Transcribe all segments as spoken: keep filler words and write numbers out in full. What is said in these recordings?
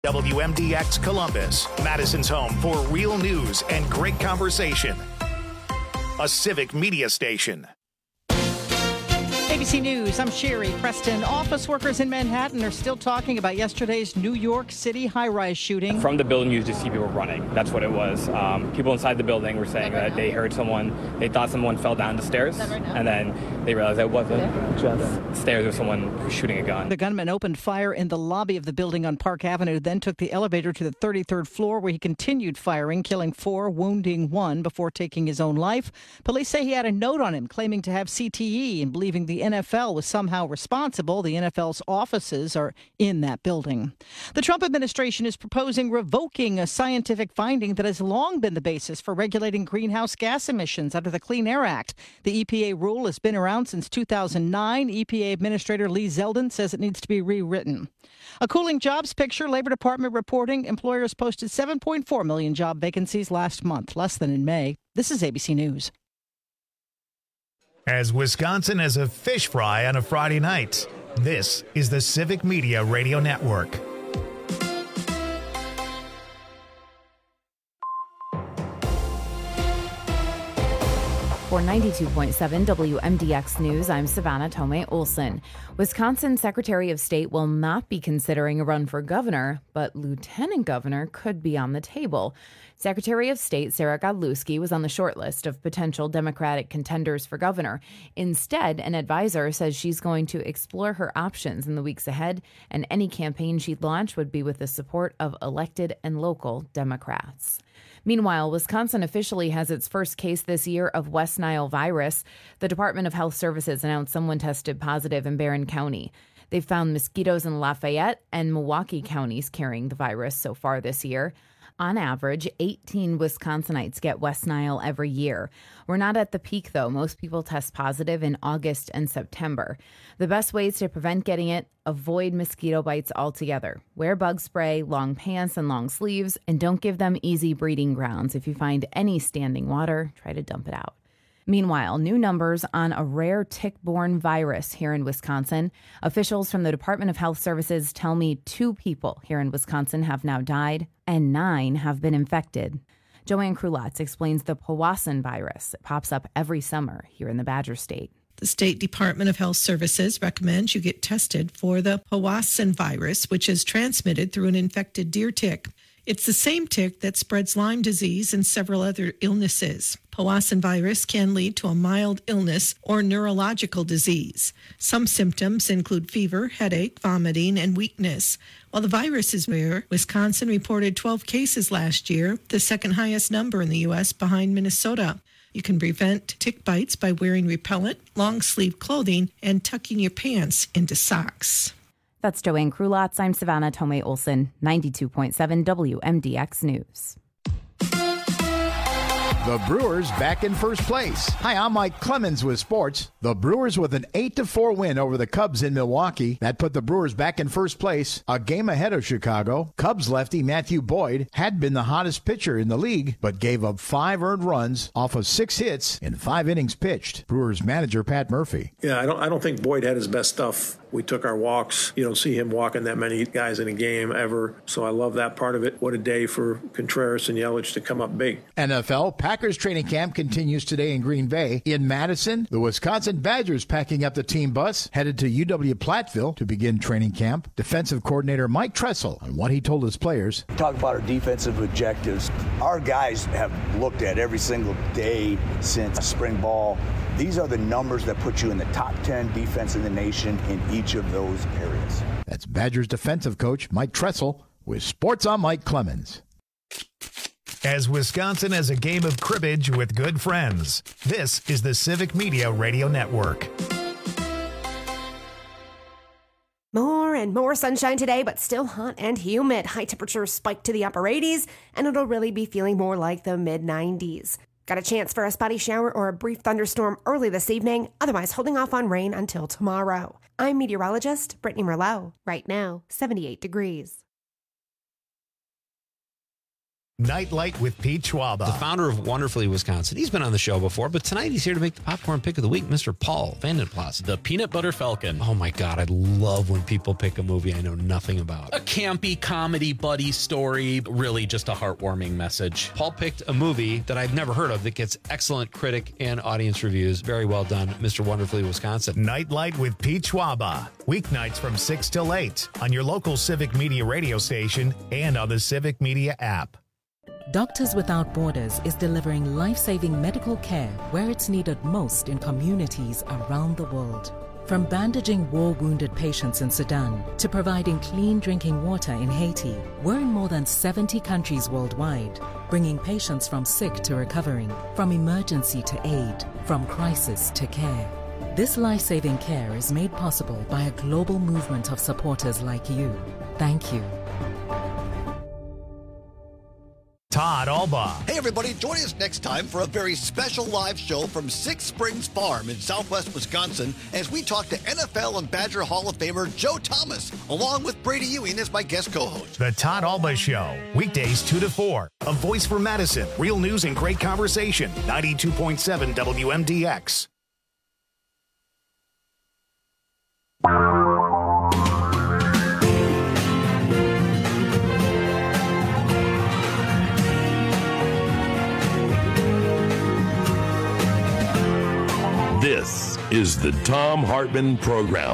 W M D X Columbus, Madison's home for real news and great conversation. A civic media station. A B C News, I'm Sherry Preston. Office workers in Manhattan are still talking about yesterday's New York City high-rise shooting. From the building, you just see people running. That's what it was. Um, people inside the building were saying that, right that they heard someone, they thought someone fell down the stairs, right and then they realized that it wasn't yeah. just stairs or someone shooting a gun. The gunman opened fire in the lobby of the building on Park Avenue, then took the elevator to the thirty-third floor where he continued firing, killing four, wounding one before taking his own life. Police say he had a note on him claiming to have C T E and believing the N F L was somehow responsible. The N F L's offices are in that building. The Trump administration is proposing revoking a scientific finding that has long been the basis for regulating greenhouse gas emissions under the Clean Air Act. The E P A rule has been around since two thousand nine. E P A Administrator Lee Zeldin says it needs to be rewritten. A cooling jobs picture, Labor Department reporting employers posted seven point four million job vacancies last month, less than in May. This is A B C News. As Wisconsin as a fish fry on a Friday night, this is the Civic Media Radio Network. For ninety-two point seven W M D X News, I'm Savannah Tomei Olson. Wisconsin Secretary of State will not be considering a run for governor, but lieutenant governor could be on the table. Secretary of State Sarah Godlewski was on the short list of potential Democratic contenders for governor. Instead, an advisor says she's going to explore her options in the weeks ahead, and any campaign she'd launch would be with the support of elected and local Democrats. Meanwhile, Wisconsin officially has its first case this year of West Nile virus. The Department of Health Services announced someone tested positive in Barron County. They've found mosquitoes in Lafayette and Milwaukee counties carrying the virus so far this year. On average, eighteen Wisconsinites get West Nile every year. We're not at the peak, though. Most people test positive in August and September. The best ways to prevent getting it: avoid mosquito bites altogether. Wear bug spray, long pants, and long sleeves, and don't give them easy breeding grounds. If you find any standing water, try to dump it out. Meanwhile, new numbers on a rare tick-borne virus here in Wisconsin. Officials from the Department of Health Services tell me two people here in Wisconsin have now died and nine have been infected. Joanne Krulatz explains the Powassan virus. It pops up every summer here in the Badger State. The State Department of Health Services recommends you get tested for the Powassan virus, which is transmitted through an infected deer tick. It's the same tick that spreads Lyme disease and several other illnesses. Powassan virus can lead to a mild illness or neurological disease. Some symptoms include fever, headache, vomiting, and weakness. While the virus is rare, Wisconsin reported twelve cases last year, the second highest number in the U S behind Minnesota. You can prevent tick bites by wearing repellent, long-sleeve clothing, and tucking your pants into socks. That's Joanne Krulatz. I'm Savannah Tomei Olson, ninety-two point seven W M D X News. The Brewers back in first place. Hi, I'm Mike Clemens with sports. The Brewers with an eight to four win over the Cubs in Milwaukee. That put the Brewers back in first place, a game ahead of Chicago. Cubs lefty Matthew Boyd had been the hottest pitcher in the league, but gave up five earned runs off of six hits in five innings pitched. Brewers manager Pat Murphy. Yeah, I don't I don't think Boyd had his best stuff. We took our walks. You don't see him walking that many guys in a game ever. So I love that part of it. What a day for Contreras and Yelich to come up big. N F L Packers training camp continues today in Green Bay. In Madison, the Wisconsin Badgers packing up the team bus, headed to U W Platteville to begin training camp. Defensive coordinator Mike Tressel on what he told his players. Talk about our defensive objectives. Our guys have looked at every single day since spring ball. These are the numbers that put you in the top ten defense in the nation in each of those areas. That's Badgers defensive coach Mike Tressel with Sports on Mike Clemens. As Wisconsin has a game of cribbage with good friends, this is the Civic Media Radio Network. More and more sunshine today, but still hot and humid. High temperatures spike to the upper eighties, and it'll really be feeling more like the mid nineties. Got a chance for a spotty shower or a brief thunderstorm early this evening, otherwise holding off on rain until tomorrow. I'm meteorologist Brittany Merlot. Right now, seventy-eight degrees. Nightlight with Pete Schwaba. The founder of Wonderfully Wisconsin. He's been on the show before, but tonight he's here to make the popcorn pick of the week, Mister Paul Vandenplas. The Peanut Butter Falcon. Oh my God, I love when people pick a movie I know nothing about. A campy comedy buddy story, really just a heartwarming message. Paul picked a movie that I've never heard of that gets excellent critic and audience reviews. Very well done, Mister Wonderfully Wisconsin. Nightlight with Pete Schwaba. Weeknights from six till eight on your local Civic Media radio station and on the Civic Media app. Doctors Without Borders is delivering life-saving medical care where it's needed most in communities around the world. From bandaging war-wounded patients in Sudan to providing clean drinking water in Haiti, we're in more than seventy countries worldwide, bringing patients from sick to recovering, from emergency to aid, from crisis to care. This life-saving care is made possible by a global movement of supporters like you. Thank you. Todd Albaugh. Hey everybody, join us next time for a very special live show from Six Springs Farm in southwest Wisconsin as we talk to N F L and Badger Hall of Famer Joe Thomas, along with Brady Ewing as my guest co-host. The Todd Albaugh Show, weekdays two to four. A voice for Madison, real news and great conversation. ninety-two point seven W M D X. This is the Thom Hartmann Program.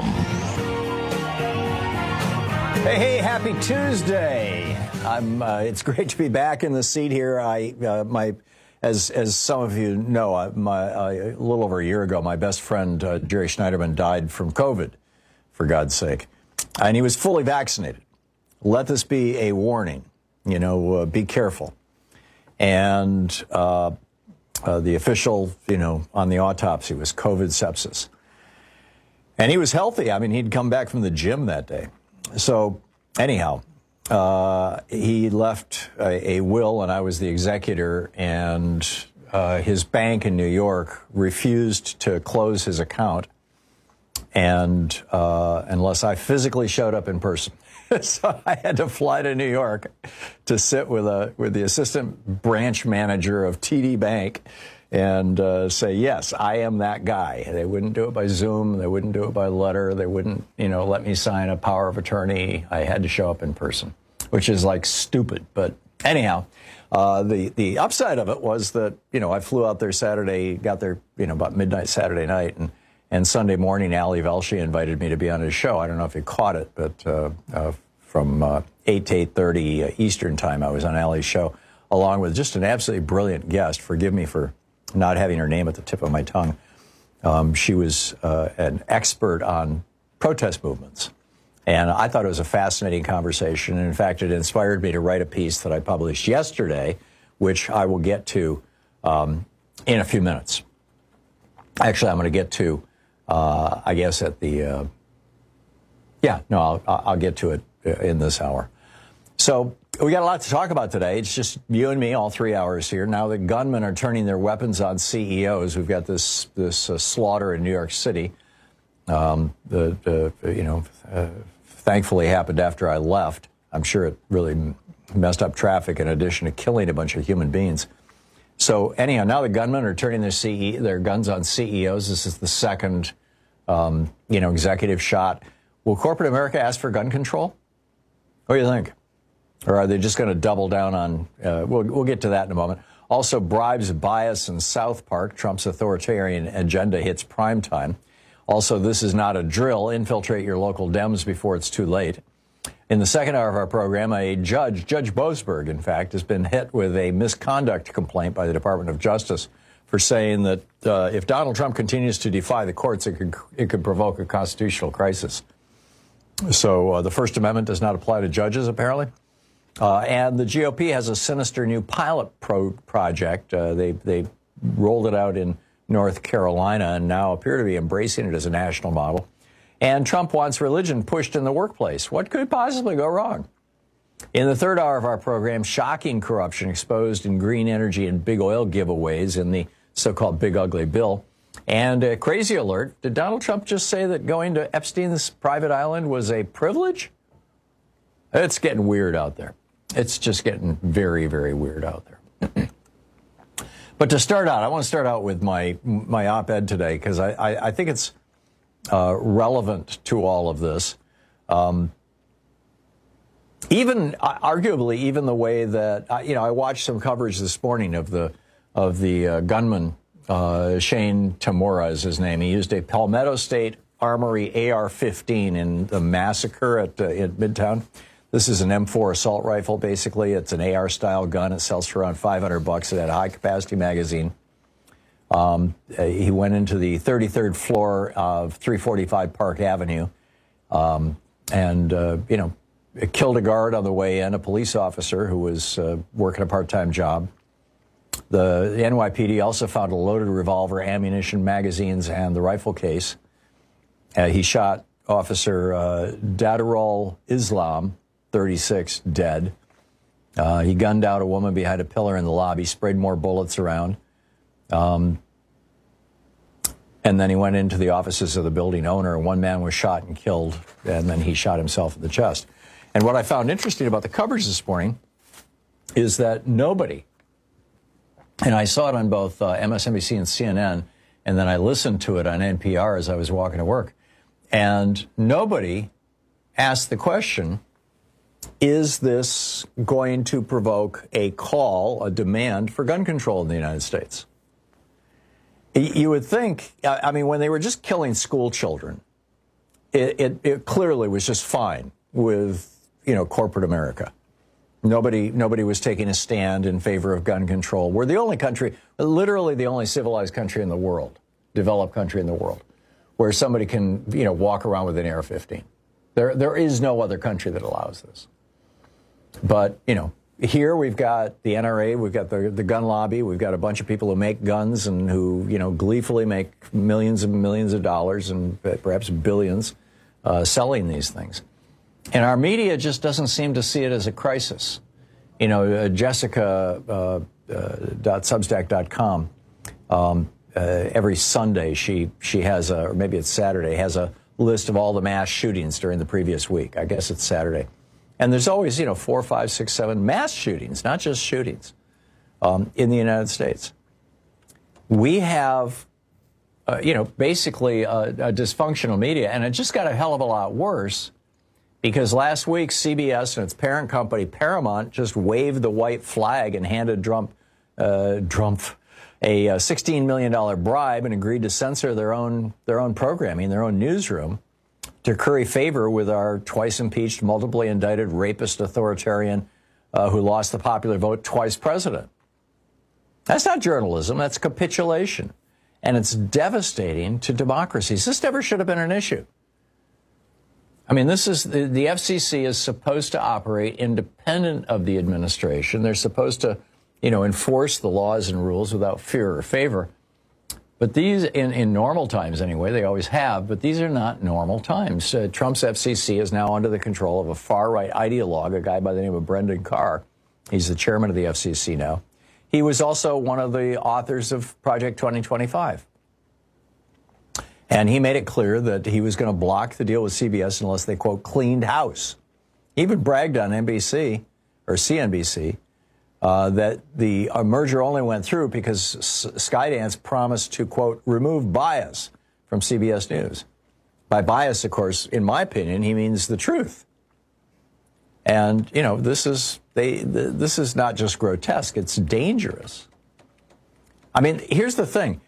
Hey, hey, happy Tuesday. I'm, uh, it's great to be back in the seat here. I, uh, my, as, as some of you know, I, my, uh, a little over a year ago, my best friend, uh, Jerry Schneiderman, died from COVID, for God's sake. And he was fully vaccinated. Let this be a warning, you know, uh, be careful. And, uh, Uh, the official, you know, on the autopsy was COVID sepsis. And he was healthy. I mean, he'd come back from the gym that day. So anyhow, uh, he left a, a will, and I was the executor, and uh, his bank in New York refused to close his account and uh, unless I physically showed up in person. So I had to fly to New York to sit with a with the assistant branch manager of T D Bank and uh, say, yes, I am that guy. They wouldn't do it by Zoom. They wouldn't do it by letter. They wouldn't, you know, let me sign a power of attorney. I had to show up in person, which is like stupid. But anyhow, uh, the the upside of it was that, you know, I flew out there Saturday, got there, you know, about midnight Saturday night, and And Sunday morning, Ali Velshi invited me to be on his show. I don't know if you caught it, but uh, uh, from uh, eight to eight thirty uh, Eastern time, I was on Ali's show, along with just an absolutely brilliant guest. Forgive me for not having her name at the tip of my tongue. Um, she was uh, an expert on protest movements. And I thought it was a fascinating conversation. And in fact, it inspired me to write a piece that I published yesterday, which I will get to um, in a few minutes. Actually, I'm going to get to Uh, I guess at the, uh, yeah, no, I'll, I'll get to it in this hour. So we got a lot to talk about today. It's just you and me, all three hours here. Now the gunmen are turning their weapons on C E Os. We've got this this uh, slaughter in New York City. Um, the, the you know, uh, thankfully happened after I left. I'm sure it really messed up traffic in addition to killing a bunch of human beings. So anyhow, now the gunmen are turning their C E, their guns on C E Os. This is the second, um, you know, executive shot. Will corporate America ask for gun control? What do you think? Or are they just going to double down on? Uh, we'll we'll get to that in a moment. Also, bribes, bias in South Park. Trump's authoritarian agenda hits prime time. Also, this is not a drill. Infiltrate your local Dems before it's too late. In the second hour of our program, a judge, Judge Boasberg, in fact, has been hit with a misconduct complaint by the Department of Justice for saying that uh, if Donald Trump continues to defy the courts, it could, it could provoke a constitutional crisis. So uh, the First Amendment does not apply to judges, apparently. Uh, and the G O P has a sinister new pilot pro project. Uh, they, they rolled it out in North Carolina and now appear to be embracing it as a national model. And Trump wants religion pushed in the workplace. What could possibly go wrong? In the third hour of our program, shocking corruption exposed in green energy and big oil giveaways in the so-called Big Ugly Bill. And a crazy alert, did Donald Trump just say that going to Epstein's private island was a privilege? It's getting weird out there. it's just getting very, very weird out there. But to start out, I want to start out with my my op-ed today because I, I, I think it's uh, relevant to all of this. Um, even uh, arguably, even the way that uh, you know, I watched some coverage this morning of the of the uh, gunman uh, Shane Tamura is his name. He used a Palmetto State Armory A R fifteen in the massacre at uh, in Midtown. This is an M four assault rifle, basically. It's an A R-style gun. It sells for around five hundred bucks. It had a high-capacity magazine. Um, he went into the thirty-third floor of three forty-five Park Avenue um, and, uh, you know, killed a guard on the way in, a police officer who was uh, working a part-time job. The, the N Y P D also found a loaded revolver, ammunition, magazines, and the rifle case. Uh, he shot Officer uh, Dadarul Islam, thirty-six, dead. Uh, he gunned out a woman behind a pillar in the lobby, sprayed more bullets around. Um, and then he went into the offices of the building owner. One man was shot and killed, and then he shot himself in the chest. And what I found interesting about the coverage this morning is that nobody, and I saw it on both uh, M S N B C and C N N, and then I listened to it on N P R as I was walking to work, and nobody asked the question, is this going to provoke a call, a demand for gun control in the United States? You would think, I mean, when they were just killing school children, it, it, it clearly was just fine with, you know, corporate America. Nobody, nobody was taking a stand in favor of gun control. We're the only country, literally the only civilized country in the world, developed country in the world, where somebody can, you know, walk around with an A R fifteen. There, there is no other country that allows this. But, you know, here we've got the N R A, we've got the, the gun lobby, we've got a bunch of people who make guns and who, you know, gleefully make millions and millions of dollars and perhaps billions uh, selling these things. And our media just doesn't seem to see it as a crisis. You know, uh, Jessica uh, uh, dot substack dot com, um, uh, every Sunday she, she has a, or maybe it's Saturday, has a list of all the mass shootings during the previous week. I guess it's Saturday. And there's always, you know, four, five, six, seven mass shootings, not just shootings, um, in the United States. We have, uh, you know, basically a, a dysfunctional media, and it just got a hell of a lot worse because last week C B S and its parent company Paramount just waved the white flag and handed Trump, uh, Trump a uh, sixteen million dollars bribe and agreed to censor their own their own programming, their own newsroom, to curry favor with our twice impeached, multiply indicted, rapist authoritarian uh, who lost the popular vote, twice president. That's not journalism. That's capitulation. And it's devastating to democracies. This never should have been an issue. I mean, this is the, the F C C is supposed to operate independent of the administration. They're supposed to, you know, enforce the laws and rules without fear or favor. But these, in, in normal times anyway, they always have, but these are not normal times. Uh, Trump's F C C is now under the control of a far-right ideologue, a guy by the name of Brendan Carr. He's the chairman of the F C C now. He was also one of the authors of Project twenty twenty-five. And he made it clear that he was going to block the deal with C B S unless they, quote, cleaned house. He even bragged on N B C, or C N B C, Uh, that the uh, merger only went through because S- Skydance promised to, quote, remove bias from C B S News. By bias, of course, in my opinion, he means the truth. And, you know, this is they. Th- this is not just grotesque. It's dangerous. I mean, here's the thing.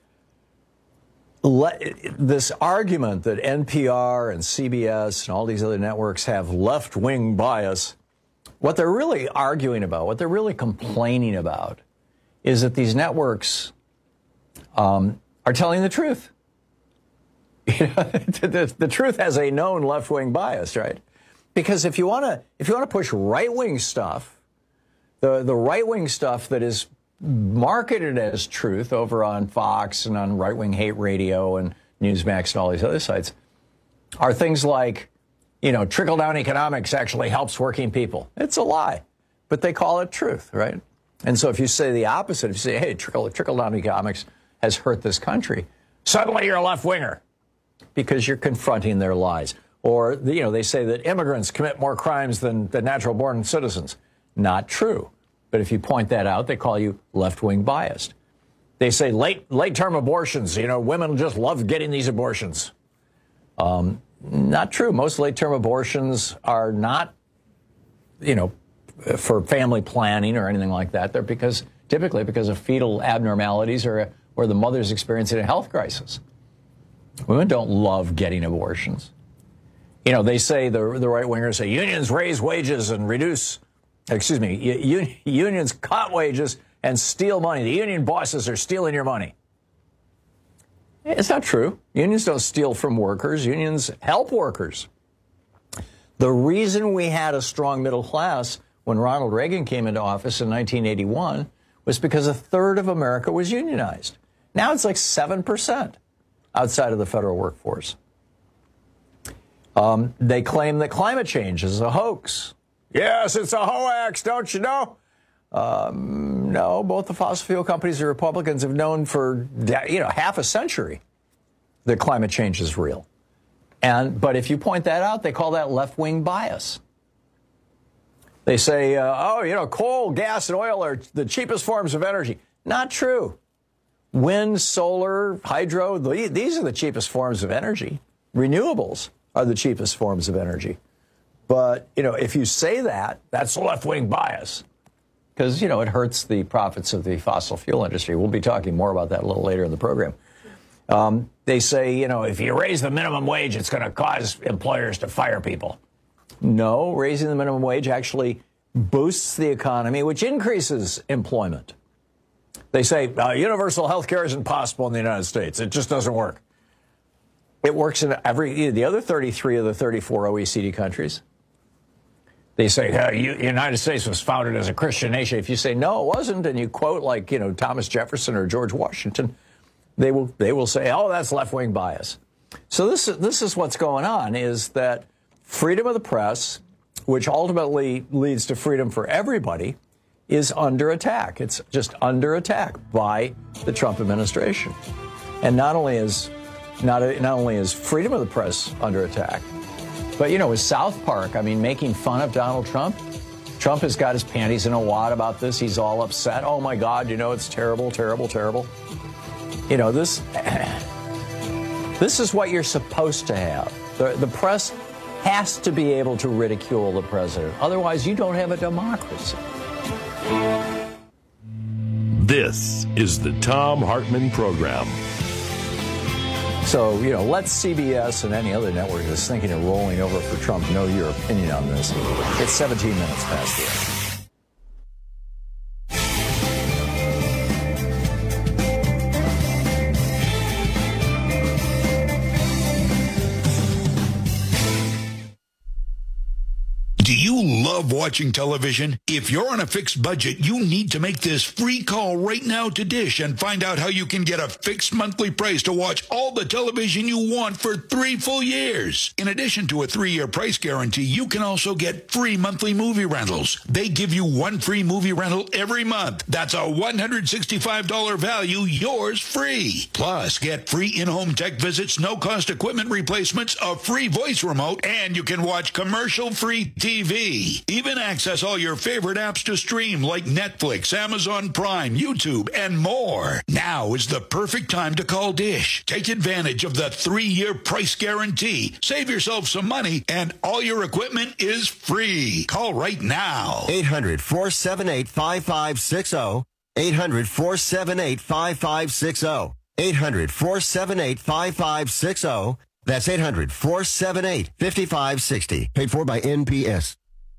Let, this argument that N P R and C B S and all these other networks have left-wing bias, what they're really arguing about, what they're really complaining about, is that these networks um, are telling the truth. You know, the, the truth has a known left-wing bias, right? Because if you want to, if you want to push right-wing stuff, the the right-wing stuff that is marketed as truth over on Fox and on right-wing hate radio and Newsmax and all these other sites, are things like, you know, trickle-down economics actually helps working people. It's a lie, but they call it truth, right? And so if you say the opposite, if you say, hey, trickle, trickle-down economics has hurt this country, suddenly you're a left-winger because you're confronting their lies. Or, you know, they say that immigrants commit more crimes than, than natural-born citizens. Not true. But if you point that out, they call you left-wing biased. They say late, late-term abortions, you know, women just love getting these abortions. Um, not true. Most late-term abortions are not, you know, for family planning or anything like that. They're because typically because of fetal abnormalities or, or the mother's experiencing a health crisis. Women don't love getting abortions. You know, they say, the, the right-wingers say, unions raise wages and reduce, excuse me, un, unions cut wages and steal money. The union bosses are stealing your money. It's not true. Unions don't steal from workers. Unions help workers. The reason we had a strong middle class when Ronald Reagan came into office in nineteen eighty-one was because a third of America was unionized. Now it's like seven percent outside of the federal workforce. Um, they claim that climate change is a hoax. Yes, it's a hoax, don't you know? Um, no, both the fossil fuel companies and Republicans have known for, you know, half a century that climate change is real. And but if you point that out, they call that left-wing bias. They say, uh, oh, you know, coal, gas, and oil are the cheapest forms of energy. Not true. Wind, solar, hydro, these are the cheapest forms of energy. Renewables are the cheapest forms of energy. But, you know, if you say that, that's left-wing bias. Because, you know, it hurts the profits of the fossil fuel industry. We'll be talking more about that a little later in the program. Um, they say, you know, if you raise the minimum wage, it's going to cause employers to fire people. No, raising the minimum wage actually boosts the economy, which increases employment. They say uh, universal health care isn't possible in the United States. It just doesn't work. It works in every, the other thirty-three of the thirty-four O E C D countries. They say, uh, you, the United States was founded as a Christian nation. If you say, no, it wasn't, and you quote like, you know, Thomas Jefferson or George Washington, they will they will say, oh, that's left-wing bias. So this, this is what's going on, is that freedom of the press, which ultimately leads to freedom for everybody, is under attack. It's just under attack by the Trump administration. And not only is not, not only is freedom of the press under attack, but, you know, with South Park, I mean, making fun of Donald Trump, Trump has got his panties in a wad about this. He's all upset. Oh, my God, you know, it's terrible, terrible, terrible. You know, this this is what you're supposed to have. The, the press has to be able to ridicule the president. Otherwise, you don't have a democracy. This is the Thom Hartmann Program. So, you know, let C B S and any other network that's thinking of rolling over for Trump know your opinion on this. It's seventeen minutes past the hour. Do you love watching television? If you're on a fixed budget, you need to make this free call right now to Dish and find out how you can get a fixed monthly price to watch all the television you want for three full years. In addition to a three-year price guarantee, you can also get free monthly movie rentals. They give you one free movie rental every month. That's a one hundred sixty-five dollars value, yours free. Plus, get free in-home tech visits, no-cost equipment replacements, a free voice remote, and you can watch commercial-free T V. Even access all your favorite apps to stream like Netflix, Amazon Prime, YouTube, and more. Now is the perfect time to call Dish. Take advantage of the three-year price guarantee. Save yourself some money, and all your equipment is free. Call right now. eight hundred, four seven eight, five five six zero. eight hundred, four seven eight, five five six zero. eight hundred, four seven eight, five five six zero. That's eight hundred, four seven eight, five five six zero. Paid for by N P S.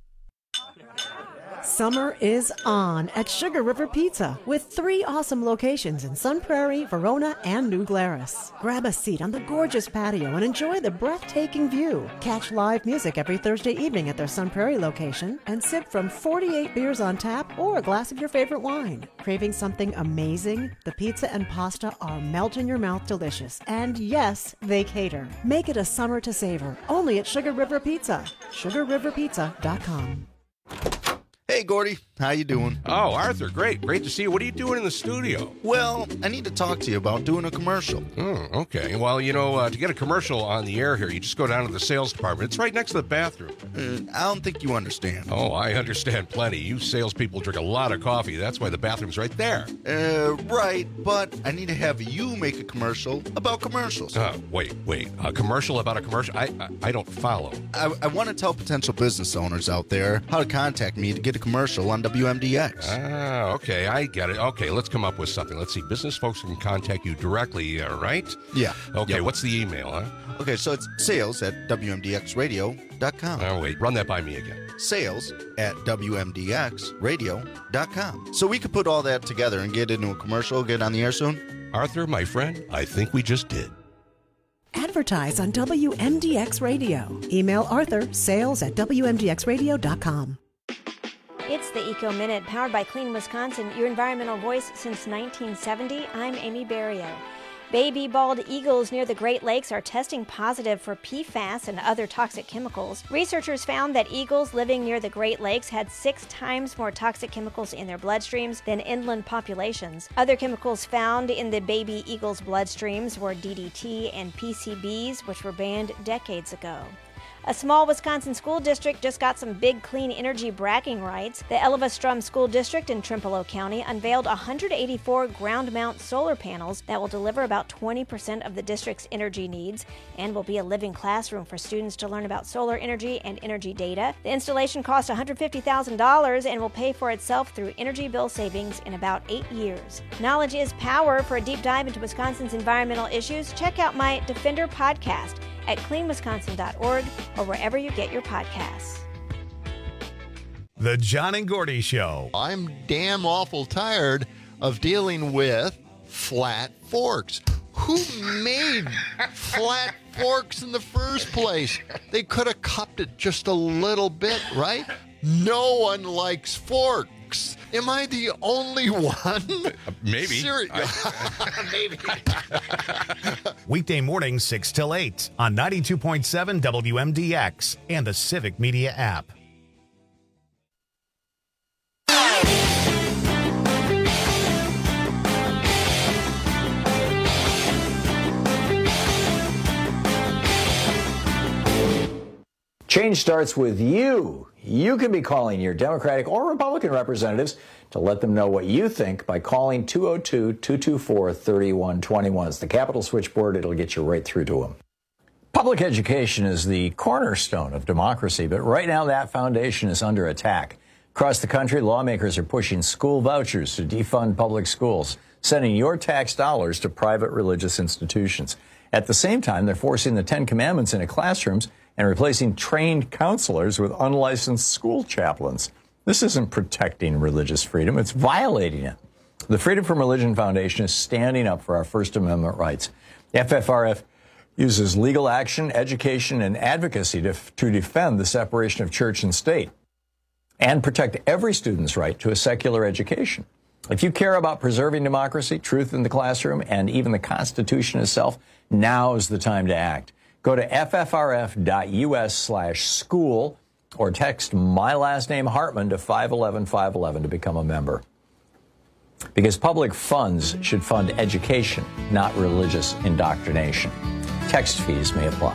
Summer is on at Sugar River Pizza with three awesome locations in Sun Prairie, Verona, and New Glarus. Grab a seat on the gorgeous patio and enjoy the breathtaking view. Catch live music every Thursday evening at their Sun Prairie location and sip from forty-eight beers on tap or a glass of your favorite wine. Craving something amazing? The pizza and pasta are melt-in-your-mouth delicious. And yes, they cater. Make it a summer to savor only at Sugar River Pizza. sugar river pizza dot com. Hey, Hey, Gordy. How you doing? Oh, Arthur, great. Great to see you. What are you doing in the studio? Well, I need to talk to you about doing a commercial. Oh, okay. Well, you know, uh, to get a commercial on the air here, you just go down to the sales department. It's right next to the bathroom. Uh, I don't think you understand. Oh, I understand plenty. You salespeople drink a lot of coffee. That's why the bathroom's right there. Uh, right, but I need to have you make a commercial about commercials. Uh, wait, wait. A commercial about a commercial? I I, I don't follow. I, I want to tell potential business owners out there how to contact me to get a commercial on W M D X. Ah, okay. I get it. Okay, let's come up with something. Let's see. Business folks can contact you directly, uh, right? Yeah. Okay, yeah. What's the email, huh? Okay, so it's sales at W M D X radio dot com. Oh, wait. Run that by me again. Sales at W M D X radio dot com. So we could put all that together and get into a commercial, get on the air soon? Arthur, my friend, I think we just did. Advertise on W M D X Radio. Email Arthur, sales at W M D X radio dot com. It's the Eco Minute, powered by Clean Wisconsin, your environmental voice since nineteen seventy. I'm Amy Barrio. Baby bald eagles near the Great Lakes are testing positive for P FAS and other toxic chemicals. Researchers found that eagles living near the Great Lakes had six times more toxic chemicals in their bloodstreams than inland populations. Other chemicals found in the baby eagles' bloodstreams were D D T and P C Bs, which were banned decades ago. A small Wisconsin school district just got some big clean energy bragging rights. The Elva-Strum School District in Trempealeau County unveiled one hundred eighty-four ground-mount solar panels that will deliver about twenty percent of the district's energy needs and will be a living classroom for students to learn about solar energy and energy data. The installation cost one hundred fifty thousand dollars and will pay for itself through energy bill savings in about eight years. Knowledge is power. For a deep dive into Wisconsin's environmental issues, check out my Defender podcast at clean wisconsin dot org or wherever you get your podcasts. The John and Gordy Show. I'm damn awful tired of dealing with flat forks. Who made flat forks in the first place? They could have cupped it just a little bit, right? No one likes forks. Am I the only one? Maybe. Seri- I, Maybe. Weekday mornings, six till eight on ninety-two point seven W M D X and the Civic Media app. Change starts with you. You can be calling your Democratic or Republican representatives to let them know what you think by calling two oh two, two two four, three one two one. It's the Capitol switchboard. It'll get you right through to them. Public education is the cornerstone of democracy, but right now that foundation is under attack. Across the country, lawmakers are pushing school vouchers to defund public schools, sending your tax dollars to private religious institutions. At the same time, they're forcing the Ten Commandments into classrooms and replacing trained counselors with unlicensed school chaplains. This isn't protecting religious freedom, it's violating it. The Freedom from Religion Foundation is standing up for our First Amendment rights. F F R F uses legal action, education, and advocacy to, to defend the separation of church and state and protect every student's right to a secular education. If you care about preserving democracy, truth in the classroom, and even the Constitution itself, now is the time to act. Go to ffrf.us slash school or text my last name Hartman to five one one, five one one to become a member. Because public funds should fund education, not religious indoctrination. Text fees may apply.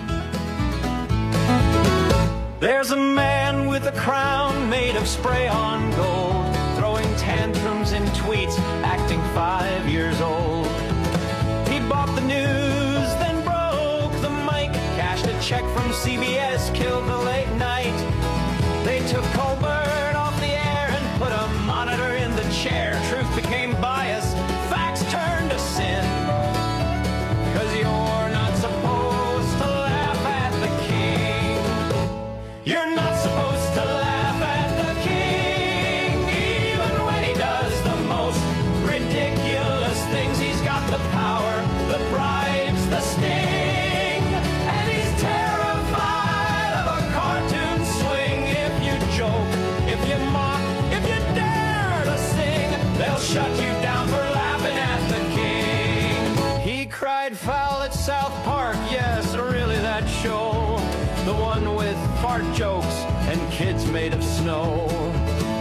There's a man with a crown made of spray-on gold, throwing tantrums in tweets, acting five years old. He bought the news, then broke the mic, cashed a check from C B S, killed the late night. They took Colbert off the air and put a monitor in the chair. Truth became bias, facts turned to sin. Cause you're not supposed to laugh at the king. You're not supposed to laugh at the king. Even when he does the most ridiculous things, he's got the power, the bribes, the sting. And he's terrified of a cartoon swing. If you joke, if you mock, if you dare to sing, they'll shut you down for laughing at the king. He cried foul at South Park, yes, really that show. The one with fart jokes and kids made of snow.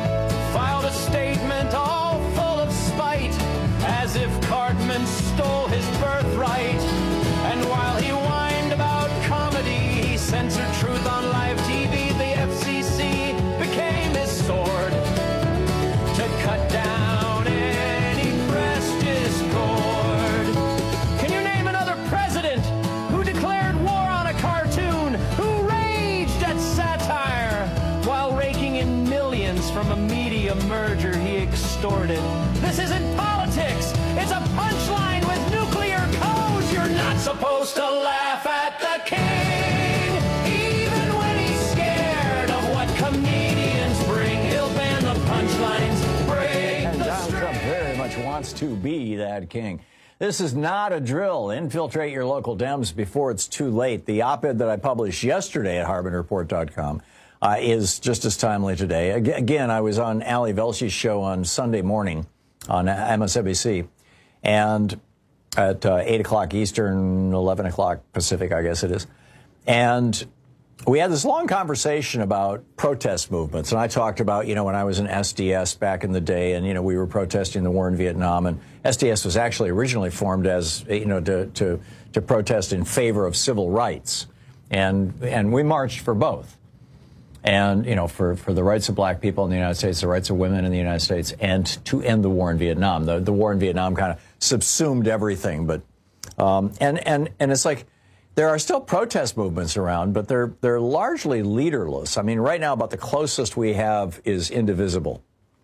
a statement all full of spite, as if Cartman stole his birthright. And while he whined about comedy, he censored truth on live T V. The F C C became his sword to cut down any press discord. Can you name another president who declared war on a cartoon, who raged at satire while raking in millions from a media merger he extorted? This isn't politics, it's a punchline with nuclear codes. You're not supposed to laugh at the king, even when he's scared of what comedians bring. He'll ban the punchlines, break And the Donald Trump very much wants to be that king. This is not a drill. Infiltrate your local Dems before it's too late. The op-ed that I published yesterday at Harbin Report dot com uh, is just as timely today. Again, I was on Ali Velshi's show on Sunday morning on M S N B C, and at uh, eight o'clock Eastern, eleven o'clock Pacific, I guess it is. And we had this long conversation about protest movements. And I talked about, you know, when I was in S D S back in the day, and, you know, we were protesting the war in Vietnam. And S D S was actually originally formed as, you know, to, to, to protest in favor of civil rights. And, and we marched for both. And, you know, for, for the rights of black people in the United States, the rights of women in the United States, and to end the war in Vietnam. The, the war in Vietnam kind of subsumed everything. But, um, and, and, and it's like, there are still protest movements around, but they're, they're largely leaderless. I mean, right now, about the closest we have is Indivisible.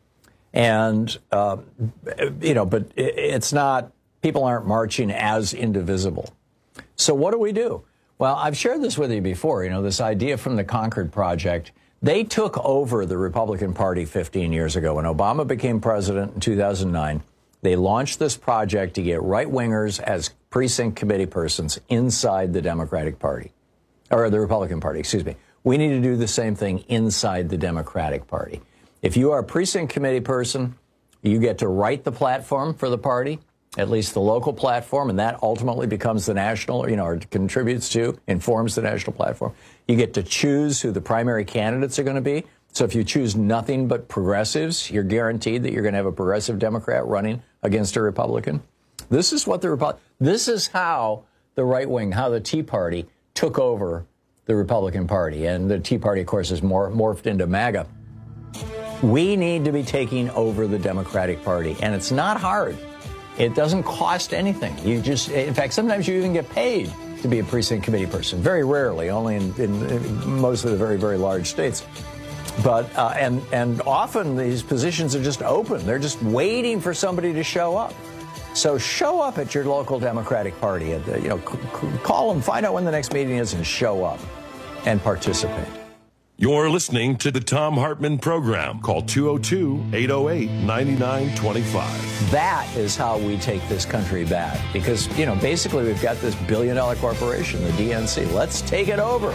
And, uh, you know, but it, it's not, people aren't marching as Indivisible. So what do we do? Well, I've shared this with you before, you know, this idea from the Concord Project. They took over the Republican Party fifteen years ago. When Obama became president in two thousand nine, they launched this project to get right-wingers as precinct committee persons inside the Democratic Party, or the Republican Party, excuse me. We need to do the same thing inside the Democratic Party. If you are a precinct committee person, you get to write the platform for the party, at least the local platform, and that ultimately becomes the national, you know, or contributes to, informs the national platform. You get to choose who the primary candidates are going to be. So if you choose nothing but progressives, you're guaranteed that you're going to have a progressive Democrat running against a Republican. This is what the Repu- This is how the right wing, how the Tea Party took over the Republican Party. And the Tea Party, of course, is more morphed into MAGA. We need to be taking over the Democratic Party. And it's not hard. It doesn't cost anything. You just, in fact, sometimes you even get paid to be a precinct committee person. Very rarely, only in, in, in most of the very, very large states. But, uh, and, and often these positions are just open. They're just waiting for somebody to show up. So show up at your local Democratic Party. And, uh, you know, c- c- call them, find out when the next meeting is, and show up and participate. You're listening to the Thom Hartmann Program. Call two oh two, eight oh eight, nine nine two five. That is how we take this country back. Because, you know, basically we've got this billion-dollar corporation, the D N C. Let's take it over.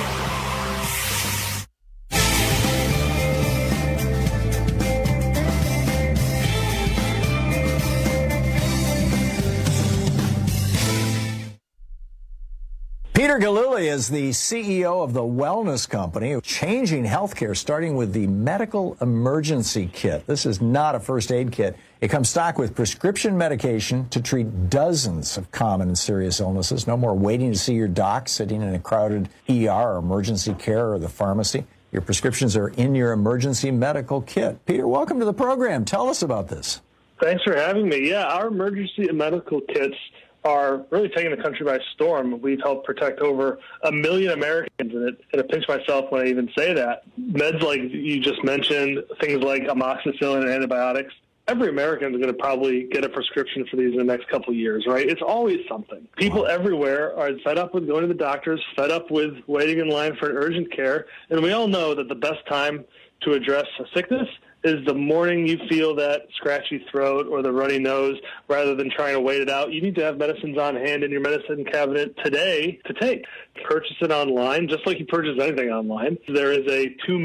Peter Gillooly is the C E O of the Wellness Company, changing healthcare, starting with the medical emergency kit. This is not a first aid kit. It comes stocked with prescription medication to treat dozens of common and serious illnesses. No more waiting to see your doc, sitting in a crowded E R or emergency care or the pharmacy. Your prescriptions are in your emergency medical kit. Peter, welcome to the program. Tell us about this. Thanks for having me. Yeah, our emergency medical kits are really taking the country by storm. We've helped protect over a million Americans, and it, and I pinch myself when I even say that. Meds like you just mentioned, things like amoxicillin and antibiotics, every American is going to probably get a prescription for these in the next couple of years, right? It's always something. People wow. everywhere are fed up with going to the doctors, fed up with waiting in line for an urgent care, and we all know that the best time to address a sickness is the morning you feel that scratchy throat or the runny nose, rather than trying to wait it out. You need to have medicines on hand in your medicine cabinet today to take. Purchase it online, just like you purchase anything online. There is a two-minute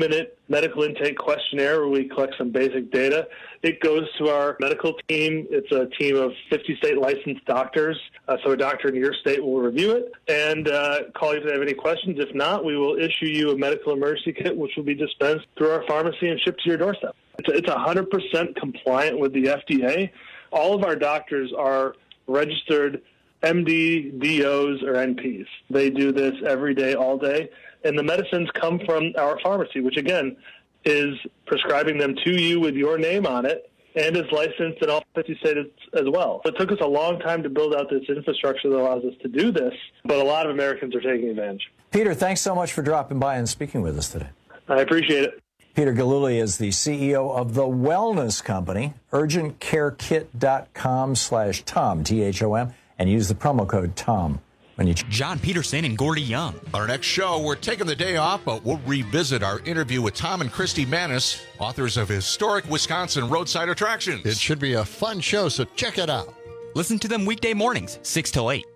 medical intake questionnaire where we collect some basic data. It goes to our medical team. It's a team of fifty state licensed doctors. Uh, so a doctor in your state will review it and uh, call you if they have any questions. If not, we will issue you a medical emergency kit, which will be dispensed through our pharmacy and shipped to your doorstep. It's, it's one hundred percent compliant with the F D A. All of our doctors are registered M D, D Os, or N Ps. They do this every day, all day. And the medicines come from our pharmacy, which, again, is prescribing them to you with your name on it and is licensed in all fifty states as well. It took us a long time to build out this infrastructure that allows us to do this, but a lot of Americans are taking advantage. Peter, thanks so much for dropping by and speaking with us today. I appreciate it. Peter Gillooly is the C E O of The Wellness Company, urgent care kit dot com slash Tom, T H O M, and use the promo code TOM. When you John Peterson and Gordy Young. On our next show, we're taking the day off, but we'll revisit our interview with Tom and Christy Manis, authors of historic Wisconsin roadside attractions. It should be a fun show, so check it out. Listen to them weekday mornings, six till eight.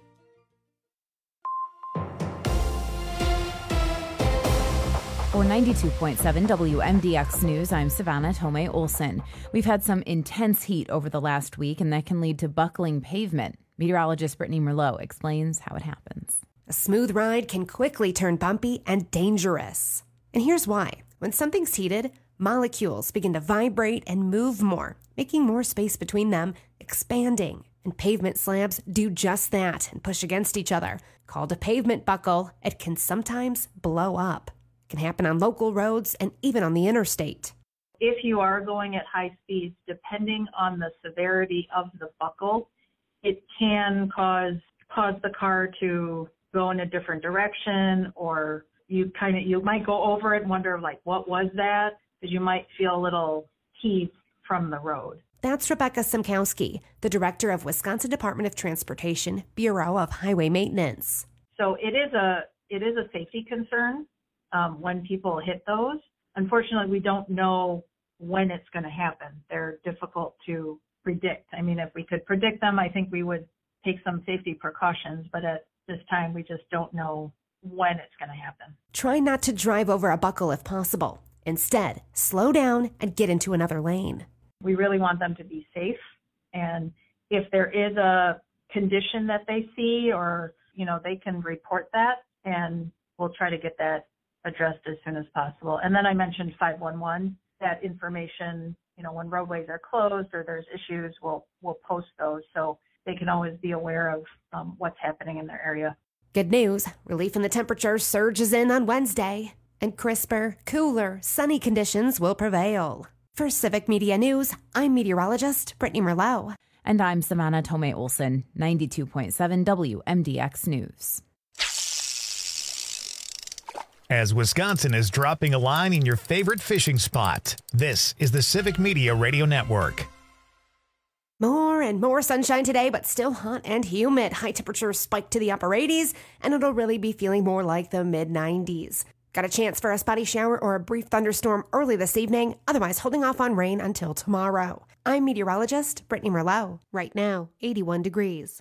For ninety-two point seven W M D X News, I'm Savannah Tomei Olson. We've had some intense heat over the last week, and that can lead to buckling pavement. Meteorologist Brittany Merlot explains how it happens. A smooth ride can quickly turn bumpy and dangerous. And here's why. When something's heated, molecules begin to vibrate and move more, making more space between them, expanding. And pavement slabs do just that and push against each other. Called a pavement buckle, it can sometimes blow up. It can happen on local roads and even on the interstate. If you are going at high speeds, depending on the severity of the buckle, it can cause cause the car to go in a different direction, or you kind of you might go over it and wonder, like, what was that? Because you might feel a little heat from the road. That's Rebecca Simkowski, the director of Wisconsin Department of Transportation, Bureau of Highway Maintenance. So it is a it is a safety concern um, when people hit those. Unfortunately, we don't know when it's going to happen. They're difficult to predict. I mean, if we could predict them, I think we would take some safety precautions, but at this time, we just don't know when it's going to happen. Try not to drive over a buckle if possible. Instead, slow down and get into another lane. We really want them to be safe. And if there is a condition that they see, or, you know, they can report that, and we'll try to get that addressed as soon as possible. And then I mentioned five one one, that information, you know, when roadways are closed or there's issues, we'll, we'll post those so they can always be aware of um, what's happening in their area. Good news, relief in the temperature surges in on Wednesday, and crisper, cooler, sunny conditions will prevail. For Civic Media News, I'm meteorologist Brittany Merlot. And I'm Savannah Tomei Olson, ninety-two point seven W M D X News. As Wisconsin is dropping a line in your favorite fishing spot, this is the Civic Media Radio Network. More and more sunshine today, but still hot and humid. High temperatures spike to the upper eighties, and it'll really be feeling more like the mid nineties. Got a chance for a spotty shower or a brief thunderstorm early this evening, otherwise holding off on rain until tomorrow. I'm meteorologist Brittany Merlot. Right now, eighty-one degrees.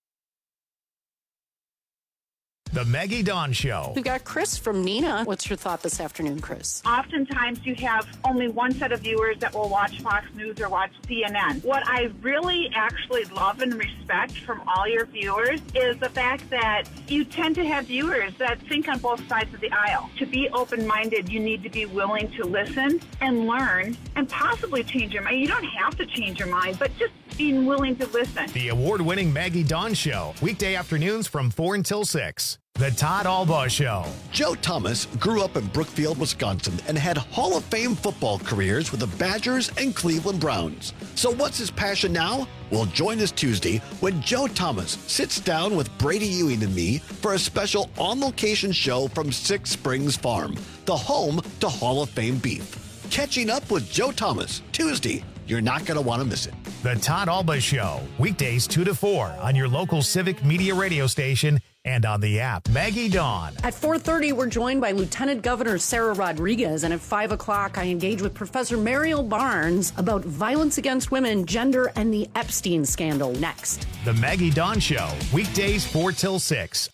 The Maggie Dawn Show. We've got Chris from Neenah. What's your thought this afternoon, Chris? Oftentimes you have only one set of viewers that will watch Fox News or watch C N N. What I really actually love and respect from all your viewers is the fact that you tend to have viewers that think on both sides of the aisle. To be open-minded, you need to be willing to listen and learn and possibly change your mind. You don't have to change your mind, but just being willing to listen. The award-winning Maggie Dawn Show, weekday afternoons from four until six. The Todd Albaugh Show. Joe Thomas grew up in Brookfield, Wisconsin, and had Hall of Fame football careers with the Badgers and Cleveland Browns. So what's his passion now? Well, join us Tuesday when Joe Thomas sits down with Brady Ewing and me for a special on-location show from Six Springs Farm, the home to Hall of Fame beef. Catching up with Joe Thomas, Tuesday. You're not going to want to miss it. The Todd Albaugh Show, weekdays two to four on your local Civic Media radio station and on the app. Maggie Dawn. At four thirty, we're joined by Lieutenant Governor Sarah Rodriguez, and at five o'clock, I engage with Professor Mariel Barnes about violence against women, gender, and the Epstein scandal next. The Maggie Dawn Show, weekdays four till six.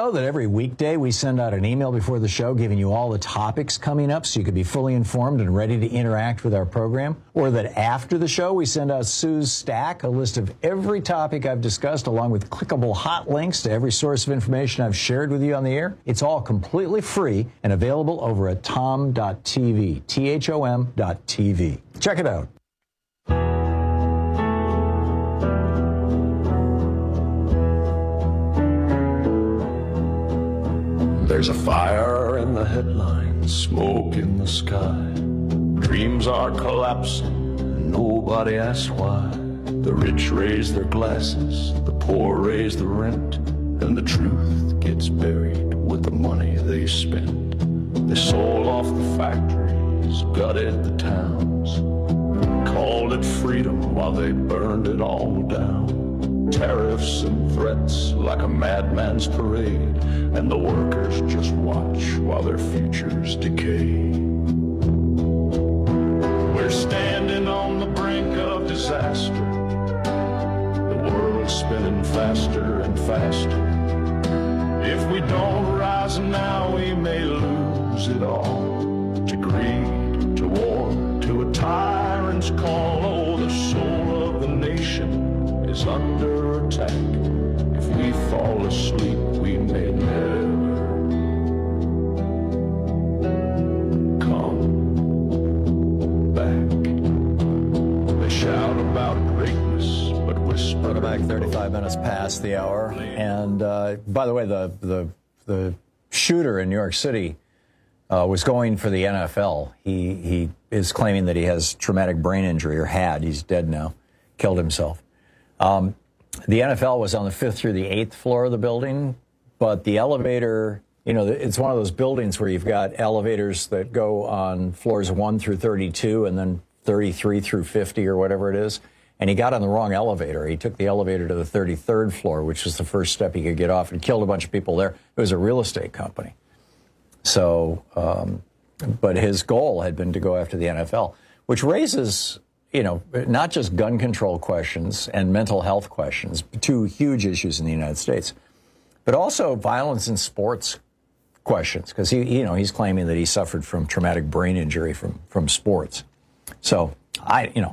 know that every weekday we send out an email before the show giving you all the topics coming up so you can be fully informed and ready to interact with our program? Or that after the show we send out Sue's Stack, a list of every topic I've discussed along with clickable hot links to every source of information I've shared with you on the air? It's all completely free and available over at tom dot t v, T H O M dot T V. Check it out. There's a fire in the headlines, smoke in the sky. Dreams are collapsing, and nobody asks why. The rich raise their glasses, the poor raise the rent, and the truth gets buried with the money they spend. They sold off the factories, gutted the towns, called it freedom while they burned it all down. Tariffs and threats like a madman's parade, and the workers just watch while their futures decay. We're standing on the brink of disaster. The world's spinning faster and faster. If we don't rise now, we may lose it all. To greed, to war, to a tyrant's call. Oh, the soul of the nation is under attack. If we fall asleep, we may never come back. They shout about greatness, but whisper. Welcome back. thirty-five minutes past the hour. And uh, by the way, the, the, the shooter in New York City uh, was going for the N F L. He, he is claiming that he has traumatic brain injury, or had. He's dead now. Killed himself. Um, the N F L was on the fifth through the eighth floor of the building, but the elevator, you know, it's one of those buildings where you've got elevators that go on floors one through thirty-two and then thirty-three through fifty or whatever it is. And he got on the wrong elevator. He took the elevator to the thirty-third floor, which was the first step he could get off, and killed a bunch of people there. It was a real estate company. So, um, but his goal had been to go after the N F L, which raises, you know, not just gun control questions and mental health questions, two huge issues in the United States, but also violence in sports questions, because he, you know, he's claiming that he suffered from traumatic brain injury from, from sports. So I, you know,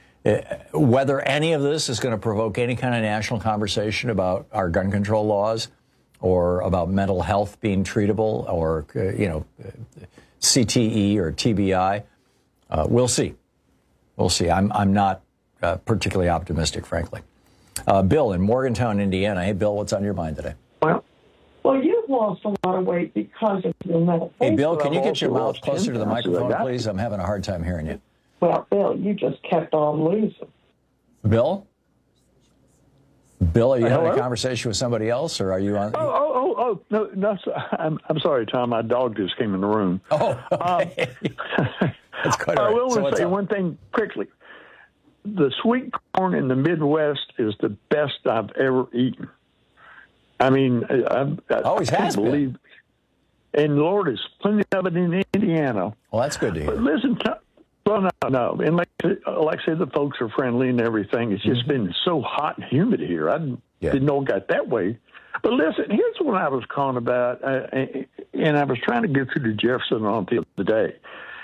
whether any of this is going to provoke any kind of national conversation about our gun control laws or about mental health being treatable or, you know, C T E or T B I, uh, we'll see. We'll see. I'm I'm not uh, particularly optimistic, frankly. Uh, Bill in Morgantown, Indiana. Hey, Bill, what's on your mind today? Well, well, you've lost a lot of weight because of your medication. Hey, Bill, can you get your mouth closer to the microphone, please? I'm having a hard time hearing you. Well, Bill, you just kept on losing. Bill? Bill, are you Hello? having a conversation with somebody else, or are you on? Oh, oh, oh, oh no, no, I'm, I'm sorry, Tom. My dog just came in the room. Oh, okay. Um, That's quite all right. I will So want to say up? one thing quickly. The sweet corn in the Midwest is the best I've ever eaten. I mean, I, I, Always I can't has been. believe. And Lord, there's plenty of it in Indiana. Well, that's good to hear. But listen, to, well, no, no, and like, like I said, the folks are friendly and everything. It's just mm-hmm. been so hot and humid here. I didn't, Yeah. didn't know it got that way. But listen, here's what I was calling about, uh, and I was trying to get through to Jefferson on the other day.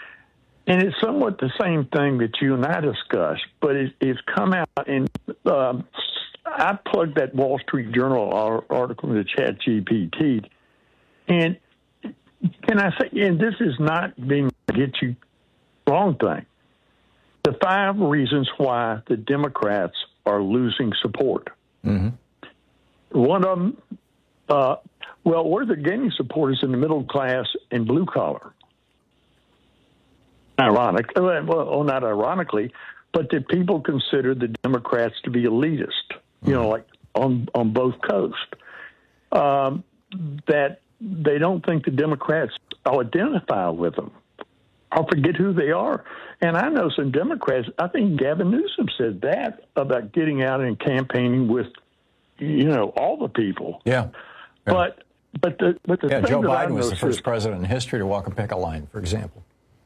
And it's somewhat the same thing that you and I discussed, but it, it's come out, and um, I plugged that Wall Street Journal article into Chat G P T. And can I say, and this is not being get you wrong thing, the five reasons why the Democrats are losing support. Mm-hmm. One of them, uh, well, where they're gaining support is in the middle class and blue collar. Ironic, well, not ironically, but that people consider the Democrats to be elitist, you know, like on on both coasts. Um, that they don't think the Democrats identify with them or forget who they are. And I know some Democrats, I think Gavin Newsom said that about getting out and campaigning with, you know, all the people. Yeah. yeah. But but the but the yeah, thing Joe that I Biden was the noticed first is- president in history to walk a picket line, for example.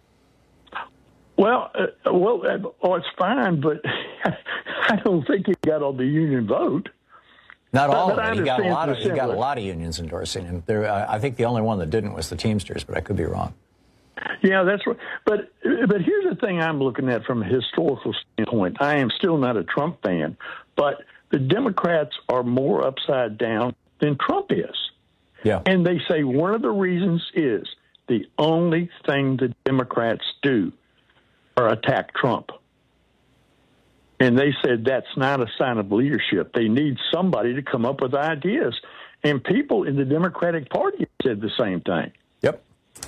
Well, uh, well, uh, oh, it's fine, but I don't think he got on the union vote. Not all but, but of it. He got a lot of, he got a similar. lot of unions endorsing him. There, I think the only one that didn't was the Teamsters, but I could be wrong. Yeah, that's right. But but here's the thing I'm looking at from a historical standpoint. I am still not a Trump fan, but the Democrats are more upside down than Trump is. Yeah. And they say one of the reasons is the only thing the Democrats do are attack Trump. And they said that's not a sign of leadership. They need somebody to come up with ideas. And people in the Democratic Party said the same thing. Yep.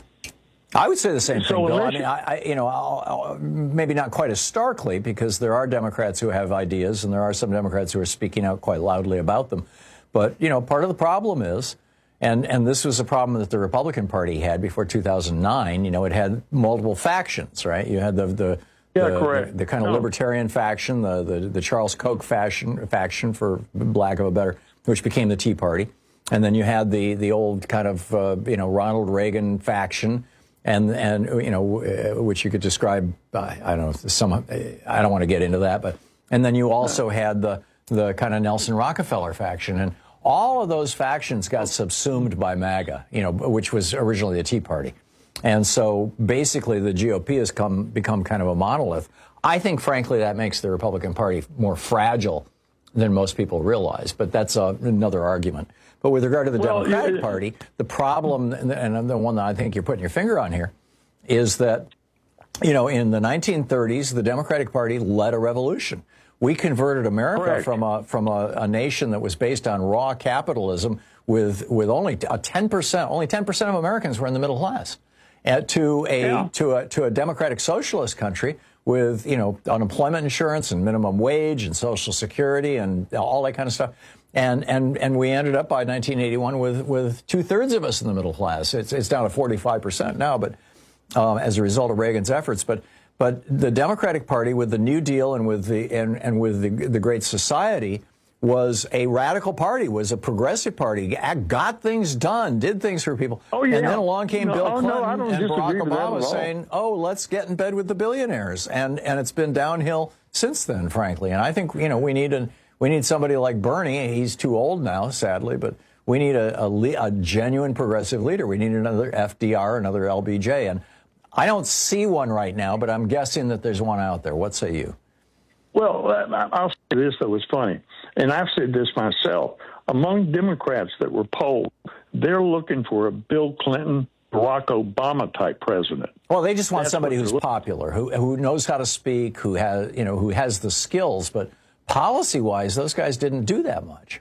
I would say the same So thing, Bill. I unless mean, you- I, I, you know, I'll, I'll, maybe not quite as starkly, because there are Democrats who have ideas, and there are some Democrats who are speaking out quite loudly about them. But, you know, part of the problem is, and, and this was a problem that the Republican Party had before two thousand nine, you know, it had multiple factions, right? You had the, the, Yeah, the, correct. the, the kind of No. libertarian faction, the, the, the Charles Koch faction, faction, for lack of a better, which became the Tea Party. And then you had the, the old kind of, uh, you know, Ronald Reagan faction, and, and you know, uh, which you could describe, uh, I don't know, if some, I don't want to get into that, but, and then you also had the, the kind of Nelson Rockefeller faction. And all of those factions got subsumed by MAGA, you know, which was originally the Tea Party. And so basically the G O P has come become kind of a monolith. I think, frankly, that makes the Republican Party more fragile than most people realize, but that's uh, another argument. But with regard to the Well, Democratic yeah, Party, the problem, and and the one that I think you're putting your finger on here, is that, you know, in the nineteen thirties, the Democratic Party led a revolution. We converted America Correct. from a from a, a nation that was based on raw capitalism with with only a ten percent, only ten percent of Americans were in the middle class, uh, to a Yeah. to a to a democratic socialist country with, you know, unemployment insurance and minimum wage and Social Security and all that kind of stuff. And and and we ended up by nineteen eighty-one with with two thirds of us in the middle class. It's it's down to forty-five percent now, but um, as a result of Reagan's efforts. But but the Democratic Party, with the New Deal and with the and and with the the Great Society, was a radical party, was a progressive party, got things done, did things for people. Oh, yeah. And then along came No, Bill oh, Clinton no, I don't and disagree Barack with that at Obama all. saying, oh, let's get in bed with the billionaires. And and it's been downhill since then, frankly. And I think, you know, we need a, we need somebody like Bernie. He's too old now, sadly, but we need a, a, le- a genuine progressive leader. We need another F D R, another L B J. And I don't see one right now, but I'm guessing that there's one out there. What say you? Well, I- I'll say this, that was funny, and I've said this myself. Among Democrats that were polled, they're looking for a Bill Clinton, Barack Obama type president. Well, they just want That's somebody what who's they're looking- popular, who who knows how to speak, who has, you know, who has the skills. But policy-wise, those guys didn't do that much.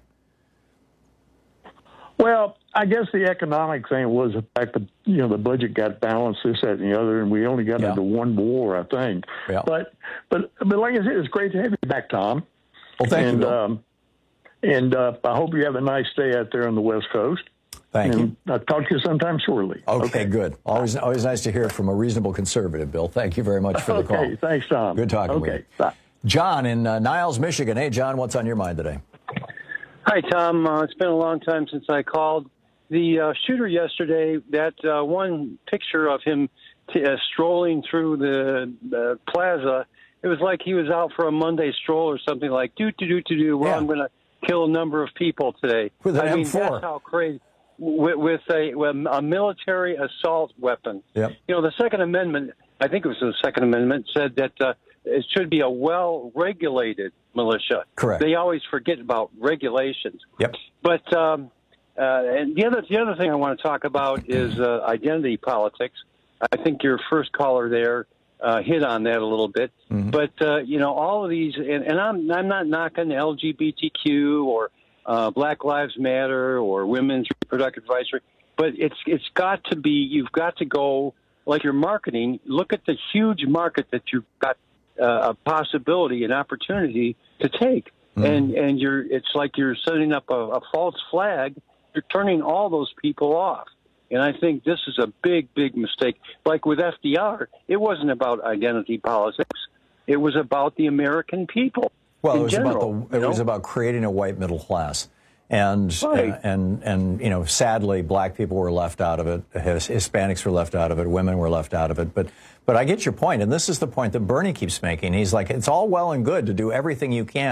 Well, I guess the economic thing was the fact that, you know, the budget got balanced, this, that, and the other, and we only got Yeah. into one war, I think. Yeah. But, but, but like I said, it's great to have you back, Tom. Well, thank and, you, Bill. Um, and uh, I hope you have a nice day out there on the West Coast. Thank and I'll talk to you sometime shortly. Okay, good. Always always nice to hear from a reasonable conservative, Bill. Thank you very much for the call. Okay, thanks, Tom. Good talking with Okay, you. bye. John in uh, Niles, Michigan. Hey, John, what's on your mind today? Hi, Tom. Uh, it's been a long time since I called. The uh, shooter yesterday, that uh, one picture of him t- uh, strolling through the, the plaza, it was like he was out for a Monday stroll or something like, do, do, do, do, do, well, Yeah. I'm going to kill a number of people today. With an I mean, M four. that's how crazy. With, with a, with a military assault weapon. Yep. You know, the Second Amendment, I think it was the Second Amendment, said that uh, it should be a well-regulated militia. Correct. They always forget about regulations. Yep. But um, uh, and the other the other thing I want to talk about is uh, identity politics. I think your first caller there uh, hit on that a little bit. Mm-hmm. But uh, you know, all of these, and, and I'm I'm not knocking L G B T Q or uh, Black Lives Matter or women's reproductive rights, but it's it's got to be. You've got to go like you're marketing. Look at the huge market that you've got uh, a possibility, an opportunity to take. Mm-hmm. And and you're it's like you're setting up a, a false flag. You're turning all those people off. And I think this is a big, big mistake. Like with F D R, it wasn't about identity politics. It was about the American people. Well, in it was general, about the, it was about creating a white middle class. And, Right. uh, and, and, you know, sadly, black people were left out of it. His, Hispanics were left out of it. Women were left out of it. But, but I get your point. And this is the point that Bernie keeps making. He's like, it's all well and good to do everything you can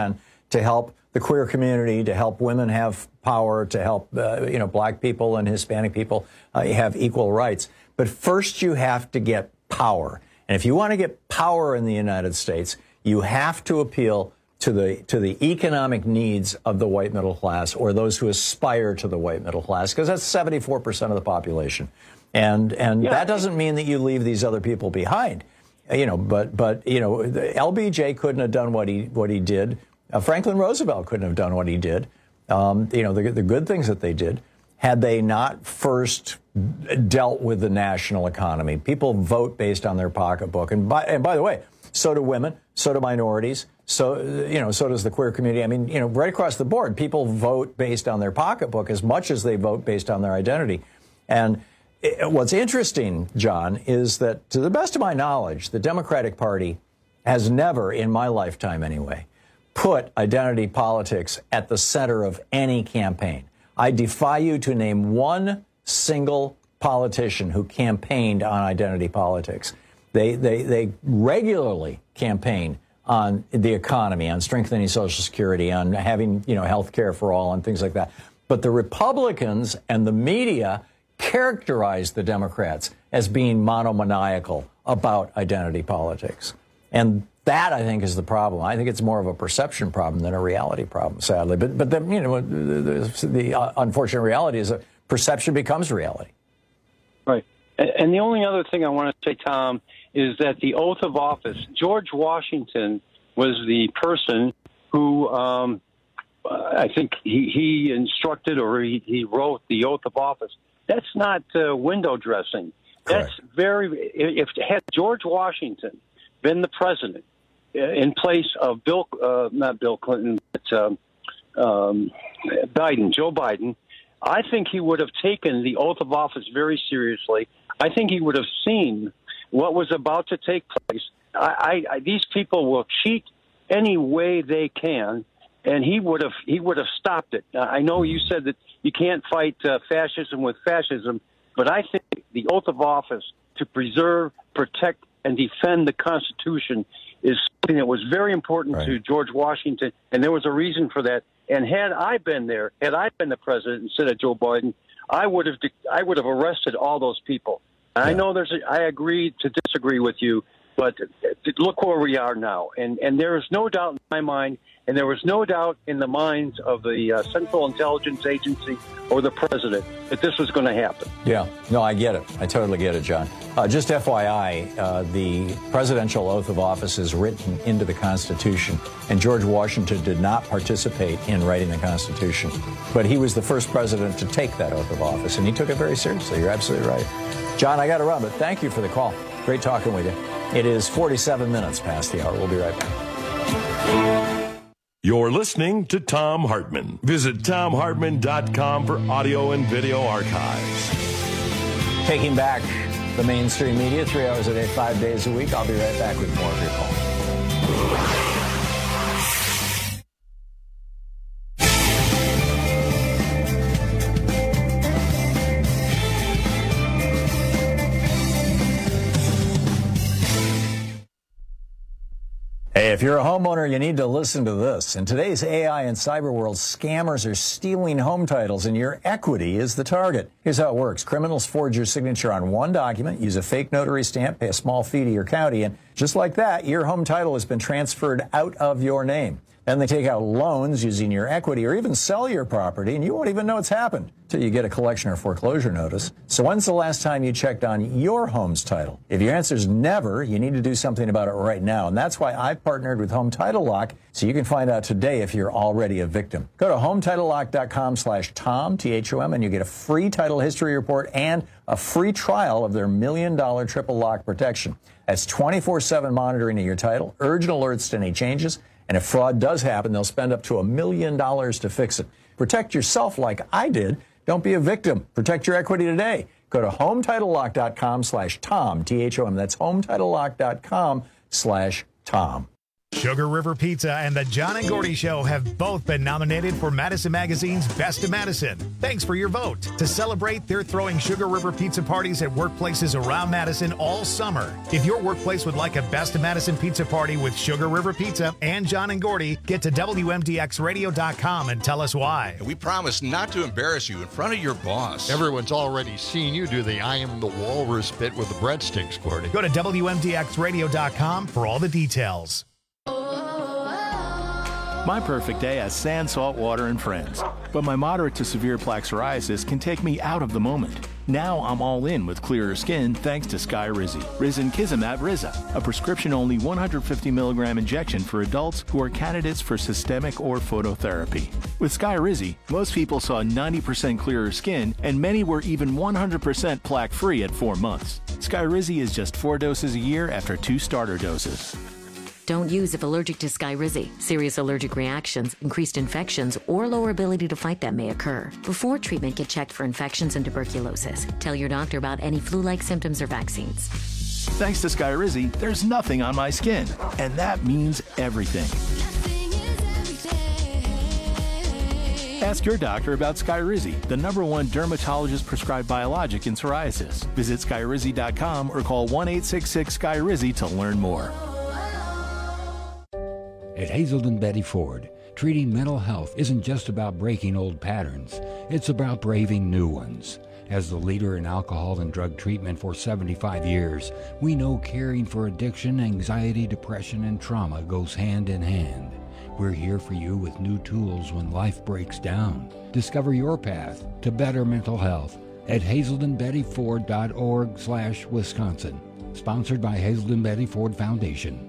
to help the queer community, to help women have power, to help, uh, you know, black people and Hispanic people uh, have equal rights. But first you have to get power. And if you want to get power in the United States, you have to appeal to the to the economic needs of the white middle class, or those who aspire to the white middle class, because that's seventy-four percent of the population. And and yeah. that doesn't mean that you leave these other people behind. You know, but but you know, L B J couldn't have done what he what he did. Uh, Franklin Roosevelt couldn't have done what he did. Um, you know, the the good things that they did, had they not first dealt with the national economy. People vote based on their pocketbook, and by and by the way, so do women, so do minorities, so you know, so does the queer community. I mean, you know, right across the board, people vote based on their pocketbook as much as they vote based on their identity. And what's interesting, John, is that to the best of my knowledge, the Democratic Party has never, in my lifetime anyway, put identity politics at the center of any campaign. I defy you to name one single politician who campaigned on identity politics. They, they, they regularly campaign on the economy, on strengthening Social Security, on having, you know, health care for all and things like that. But the Republicans and the media characterize the Democrats as being monomaniacal about identity politics. And that, I think, is the problem. I think it's more of a perception problem than a reality problem, sadly. But, but the, you know, the, the, the uh, unfortunate reality is that perception becomes reality. Right. And the only other thing I want to say, Tom, is that the oath of office, George Washington was the person who, um, I think he, he instructed or he, he wrote the oath of office. That's not uh, window dressing. Correct. That's very, if had George Washington been the president uh, in place of Bill, uh, not Bill Clinton, but um, um, Biden, Joe Biden, I think he would have taken the oath of office very seriously. I think he would have seen what was about to take place. I, I, I, these people will cheat any way they can, and he would have he would have stopped it. Uh, I know you said that you can't fight uh, fascism with fascism, but I think the oath of office to preserve, protect, and defend the Constitution is something that was very important right. to George Washington, and there was a reason for that. And had I been there, had I been the president instead of Joe Biden, I would have I would have arrested all those people. And yeah. I know there's a, I agree to disagree with you, but look where we are now. And and there is no doubt in my mind, and there was no doubt in the minds of the uh, Central Intelligence Agency or the president that this was going to happen. Yeah, no, I get it. I totally get it, John. Uh, just F Y I, uh, the presidential oath of office is written into the Constitution, and George Washington did not participate in writing the Constitution. But he was the first president to take that oath of office, and he took it very seriously. You're absolutely right. John, I got to run, but thank you for the call. Great talking with you. It is forty-seven minutes past the hour. We'll be right back. You're listening to Thom Hartmann. Visit Thom Hartmann dot com for audio and video archives. Taking back the mainstream media, three hours a day, five days a week. I'll be right back with more of your call. Hey, if you're a homeowner, you need to listen to this. In today's A I and cyber world, scammers are stealing home titles, and your equity is the target. Here's how it works. Criminals forge your signature on one document, use a fake notary stamp, pay a small fee to your county, and just like that, your home title has been transferred out of your name. Then they take out loans using your equity or even sell your property, and you won't even know it's happened until you get a collection or foreclosure notice. So when's the last time you checked on your home's title? If your answer is never, you need to do something about it right now. And that's why I've partnered with Home Title Lock, so you can find out today if you're already a victim. Go to home title lock dot com slash Tom, T H O M, and you get a free title history report and a free trial of their million dollar triple lock protection. That's twenty-four seven monitoring of your title, urgent alerts to any changes, and if fraud does happen, they'll spend up to a million dollars to fix it. Protect yourself like I did. Don't be a victim. Protect your equity today. Go to home title lock dot com slash Tom, T H O M. That's home title lock dot com slash Tom. Sugar River Pizza and the John and Gordy Show have both been nominated for Madison Magazine's Best of Madison. Thanks for your vote. To celebrate, they're throwing Sugar River Pizza parties at workplaces around Madison all summer. If your workplace would like a Best of Madison pizza party with Sugar River Pizza and John and Gordy, get to W M D X radio dot com and tell us why. We promise not to embarrass you in front of your boss. Everyone's already seen you do the I am the walrus bit with the breadsticks, Gordy. Go to W M D X radio dot com for all the details. My perfect day has sand, salt water, and friends. But my moderate to severe plaque psoriasis can take me out of the moment. Now I'm all in with clearer skin thanks to Skyrizi. Risankizumab Riza, a prescription-only one hundred fifty milligram injection for adults who are candidates for systemic or phototherapy. With Skyrizi, most people saw ninety percent clearer skin, and many were even one hundred percent plaque-free at four months. Skyrizi is just four doses a year after two starter doses. Don't use if allergic to Skyrizi. Serious allergic reactions, increased infections, or lower ability to fight them may occur. Before treatment, get checked for infections and tuberculosis. Tell your doctor about any flu-like symptoms or vaccines. Thanks to Skyrizi, there's nothing on my skin, and that means everything. Ask your doctor about Skyrizi, the number one dermatologist-prescribed biologic in psoriasis. Visit Skyrizi dot com or call one eight six six Skyrizi to learn more. At Hazelden Betty Ford, treating mental health isn't just about breaking old patterns. It's about braving new ones. As the leader in alcohol and drug treatment for seventy-five years, we know caring for addiction, anxiety, depression, and trauma goes hand in hand. We're here for you with new tools when life breaks down. Discover your path to better mental health at hazelden betty ford dot org slash Wisconsin. Sponsored by Hazelden Betty Ford Foundation.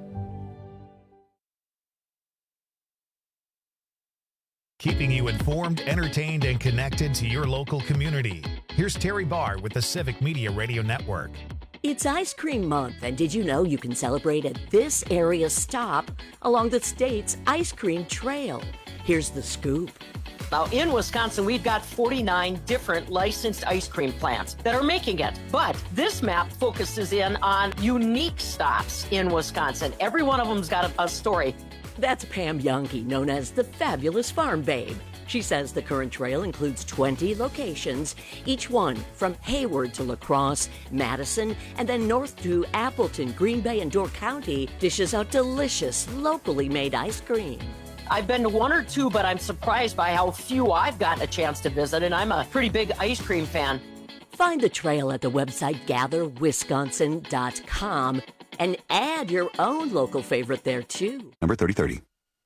Keeping you informed, entertained, and connected to your local community. Here's Terry Barr with the Civic Media Radio Network. It's Ice Cream Month, and did you know you can celebrate at this area stop along the state's ice cream trail? Here's the scoop. Now, in Wisconsin, we've got forty-nine different licensed ice cream plants that are making it. But this map focuses in on unique stops in Wisconsin. Every one of them's got a, a story. That's Pam Youngke, known as the Fabulous Farm Babe. She says the current trail includes twenty locations, each one from Hayward to La Crosse, Madison, and then north to Appleton, Green Bay, and Door County dishes out delicious, locally made ice cream. I've been to one or two, but I'm surprised by how few I've gotten a chance to visit, and I'm a pretty big ice cream fan. Find the trail at the website gather wisconsin dot com and add your own local favorite there, too. Number thirty thirty.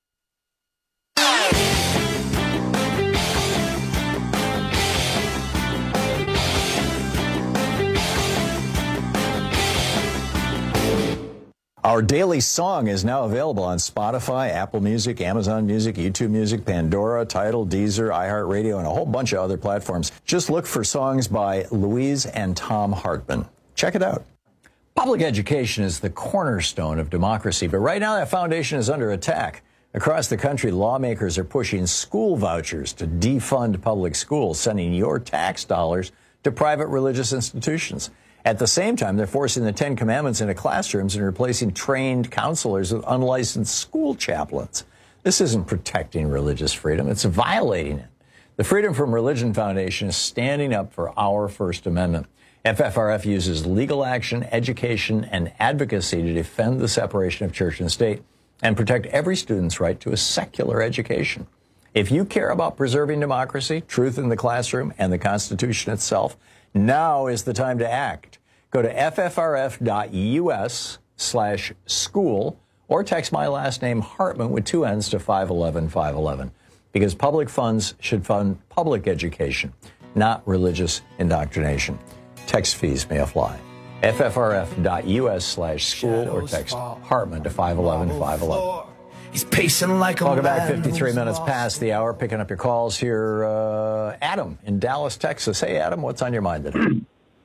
Our daily song is now available on Spotify, Apple Music, Amazon Music, YouTube Music, Pandora, Tidal, Deezer, iHeartRadio, and a whole bunch of other platforms. Just look for songs by Louise and Tom Hartman. Check it out. Public education is the cornerstone of democracy, but right now that foundation is under attack. Across the country, lawmakers are pushing school vouchers to defund public schools, sending your tax dollars to private religious institutions. At the same time, they're forcing the Ten Commandments into classrooms and replacing trained counselors with unlicensed school chaplains. This isn't protecting religious freedom, it's violating it. The Freedom from Religion Foundation is standing up for our First Amendment. F F R F uses legal action, education, and advocacy to defend the separation of church and state and protect every student's right to a secular education. If you care about preserving democracy, truth in the classroom, and the Constitution itself, now is the time to act. Go to F F R F dot U S slash school or text my last name Hartman with two N's to five eleven five eleven, because public funds should fund public education, not religious indoctrination. Text fees may apply. F F R F dot U S slash school or text Hartman to five eleven five eleven. He's pacing like a Welcome back, fifty-three minutes past the hour. Picking up your calls here. Uh, Adam in Dallas, Texas. Hey, Adam, what's on your mind today?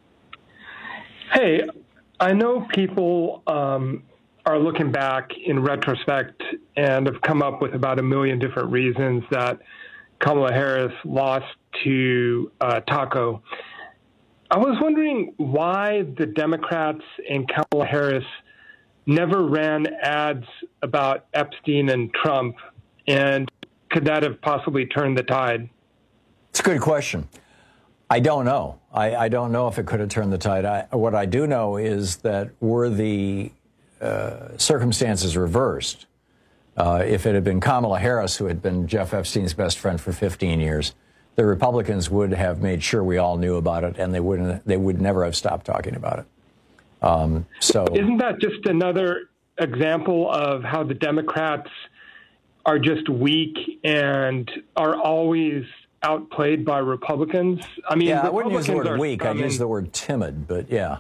Hey, I know people um, are looking back in retrospect and have come up with about a million different reasons that Kamala Harris lost to uh, Taco. I was wondering why the Democrats and Kamala Harris never ran ads about Epstein and Trump. And could that have possibly turned the tide? It's a good question. I don't know. I, I don't know if it could have turned the tide. I, what I do know is that were the uh, circumstances reversed, uh, if it had been Kamala Harris, who had been Jeff Epstein's best friend for fifteen years, the Republicans would have made sure we all knew about it, and they wouldn't. They would never have stopped talking about it. Um, so, isn't that just another example of how the Democrats are just weak and are always outplayed by Republicans? I mean, yeah, I wouldn't use the Republicans word weak. I'd stubborn. use the word timid, but yeah.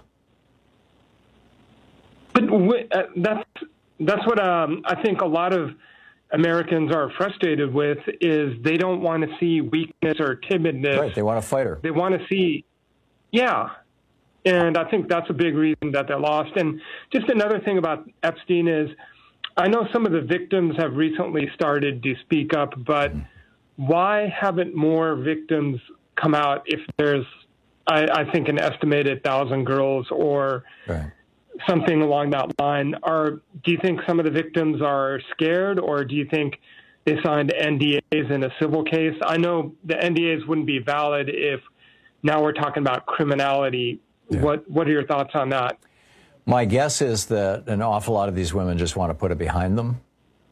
But w- uh, that's that's what um, I think a lot of Americans are frustrated with, is they don't want to see weakness or timidness. Right, they want a fighter. They want to see, yeah. And I think that's a big reason that they're lost. And just another thing about Epstein is, I know some of the victims have recently started to speak up, but why haven't more victims come out if there's, I, I think, an estimated thousand girls or right. something along that line? Are, do you think some of the victims are scared, or do you think they signed N D As in a civil case? I know the N D As wouldn't be valid if now we're talking about criminality. Yeah. What What are your thoughts on that? My guess is that an awful lot of these women just want to put it behind them,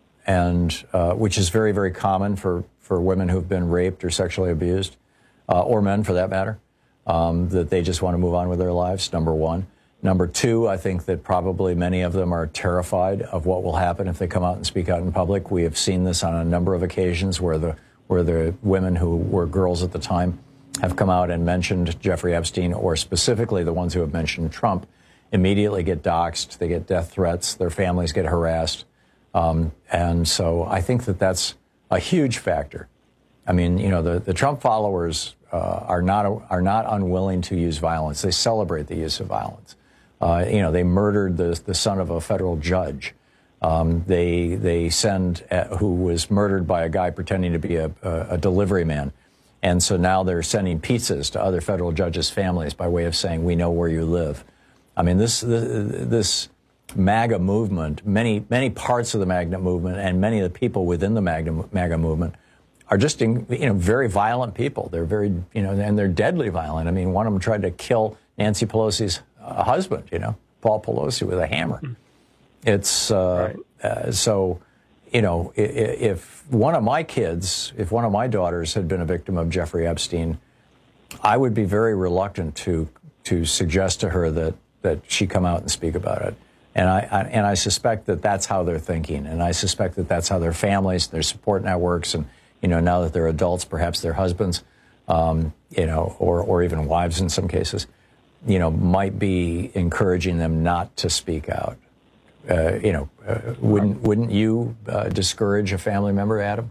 and uh, which is very, very common for, for women who've been raped or sexually abused, uh, or men for that matter, um, that they just want to move on with their lives, number one. Number two, I think that probably many of them are terrified of what will happen if they come out and speak out in public. We have seen this on a number of occasions where the where the women who were girls at the time have come out and mentioned Jeffrey Epstein, or specifically the ones who have mentioned Trump, immediately get doxxed, they get death threats, their families get harassed. Um, and so I think that that's a huge factor. I mean, you know, the, the Trump followers uh, are not are not unwilling to use violence. They celebrate the use of violence. Uh, you know, they murdered the, the son of a federal judge. Um, they they send, uh, who was murdered by a guy pretending to be a, a, a delivery man. And so now they're sending pizzas to other federal judges' families by way of saying, we know where you live. I mean, this this MAGA movement, many many parts of the MAGA movement, and many of the people within the MAGA, MAGA movement are just, you know, very violent people. They're very, you know, and they're deadly violent. I mean, one of them tried to kill Nancy Pelosi's uh, husband, you know, Paul Pelosi, with a hammer. It's uh, right. uh, so, you know, if, if one of my kids, if one of my daughters had been a victim of Jeffrey Epstein, I would be very reluctant to to suggest to her that that she come out and speak about it. And I, I and I suspect that that's how they're thinking. And I suspect that that's how their families, their support networks, and, you know, now that they're adults, perhaps their husbands, um, you know, or, or even wives in some cases, you know, might be encouraging them not to speak out. Uh, you know, uh, wouldn't wouldn't you uh, discourage a family member, Adam?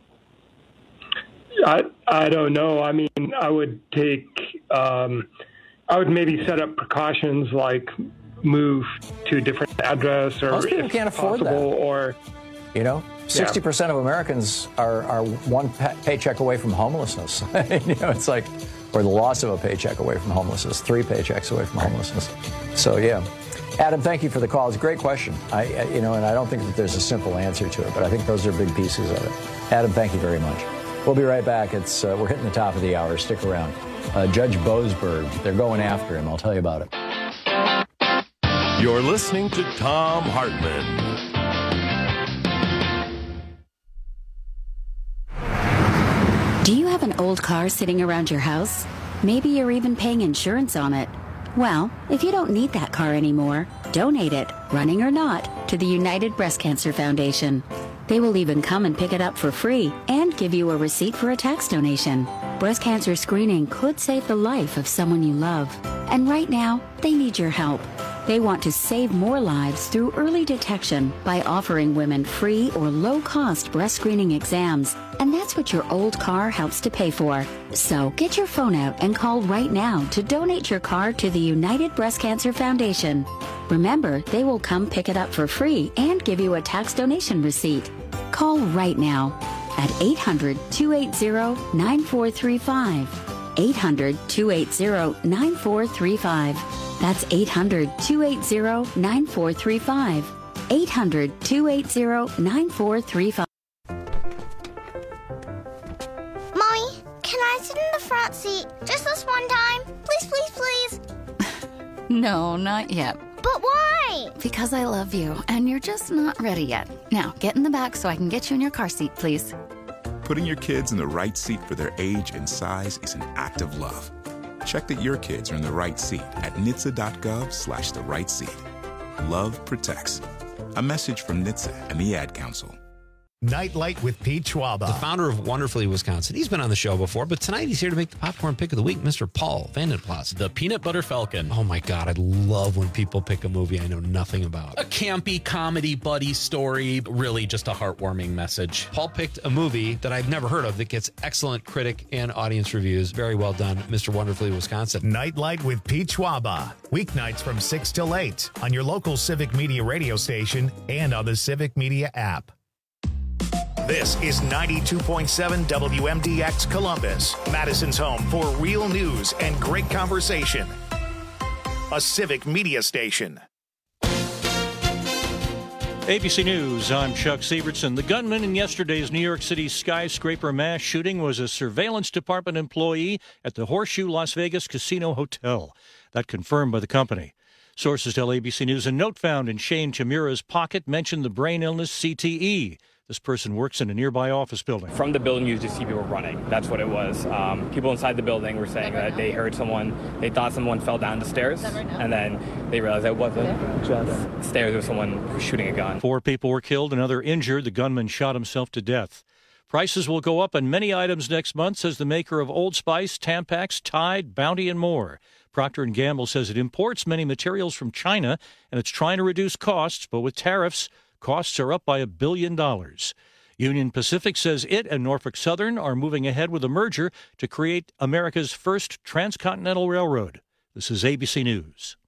I I don't know. I mean, I would take, um, I would maybe set up precautions like move to a different address, or most people if can't afford possible, that. Or you know, sixty yeah. percent of Americans are are one pa- paycheck away from homelessness. You know, it's like, or the loss of a paycheck away from homelessness, three paychecks away from homelessness. So yeah. Adam, thank you for the call. It's a great question. I, you know, and I don't think that there's a simple answer to it, but I think those are big pieces of it. Adam, thank you very much. We'll be right back. It's uh, we're hitting the top of the hour. Stick around. Uh, Judge Boasberg, they're going after him. I'll tell you about it. You're listening to Thom Hartmann. Do you have an old car sitting around your house? Maybe you're even paying insurance on it. Well, if you don't need that car anymore, donate it, running or not, to the United Breast Cancer Foundation. They will even come and pick it up for free and give you a receipt for a tax donation. Breast cancer screening could save the life of someone you love. And right now, they need your help. They want to save more lives through early detection by offering women free or low-cost breast screening exams. And that's what your old car helps to pay for. So get your phone out and call right now to donate your car to the United Breast Cancer Foundation. Remember, they will come pick it up for free and give you a tax donation receipt. Call right now at eight hundred, two eight zero, nine four three five. eight hundred, two eight zero, nine four three five. That's eight hundred, two eight zero, nine four three five. eight hundred, two eight zero, nine four three five. Mommy, can I sit in the front seat just this one time? Please, please, please. No, not yet. But why? Because I love you, and you're just not ready yet. Now, get in the back so I can get you in your car seat, please. Putting your kids in the right seat for their age and size is an act of love. Check that your kids are in the right seat at N H T S A dot gov slash the right seat. Love protects. A message from N H T S A and the Ad Council. Nightlight with Pete Schwaba, the founder of Wonderfully Wisconsin. He's been on the show before, but tonight he's here to make the popcorn pick of the week, Mister Paul Vandenplas. The Peanut Butter Falcon. Oh my God, I love when people pick a movie I know nothing about. A campy comedy buddy story, really just a heartwarming message. Paul picked a movie that I've never heard of that gets excellent critic and audience reviews. Very well done, Mister Wonderfully Wisconsin. Nightlight with Pete Schwaba, weeknights from six till eight on your local Civic Media radio station and on the Civic Media app. This is ninety-two point seven W M D X Columbus, Madison's home for real news and great conversation. A Civic Media station. A B C News, I'm Chuck Sievertson. The gunman in yesterday's New York City skyscraper mass shooting was a surveillance department employee at the Horseshoe Las Vegas Casino Hotel. That confirmed by the company. Sources tell A B C News a note found in Shane Chimura's pocket mentioned the brain illness C T E. This person works in a nearby office building. From the building, you just see people running. That's what it was. Um, people inside the building were saying that they heard someone, they thought someone fell down the stairs, and then they realized it wasn't just stairs, it was someone shooting a gun. Four people were killed, another injured. The gunman shot himself to death. Prices will go up on many items next month, says the maker of Old Spice, Tampax, Tide, Bounty, and more. Procter and Gamble says it imports many materials from China, and it's trying to reduce costs, but with tariffs, costs are up by a billion dollars. Union Pacific says it and Norfolk Southern are moving ahead with a merger to create America's first transcontinental railroad. This is A B C News.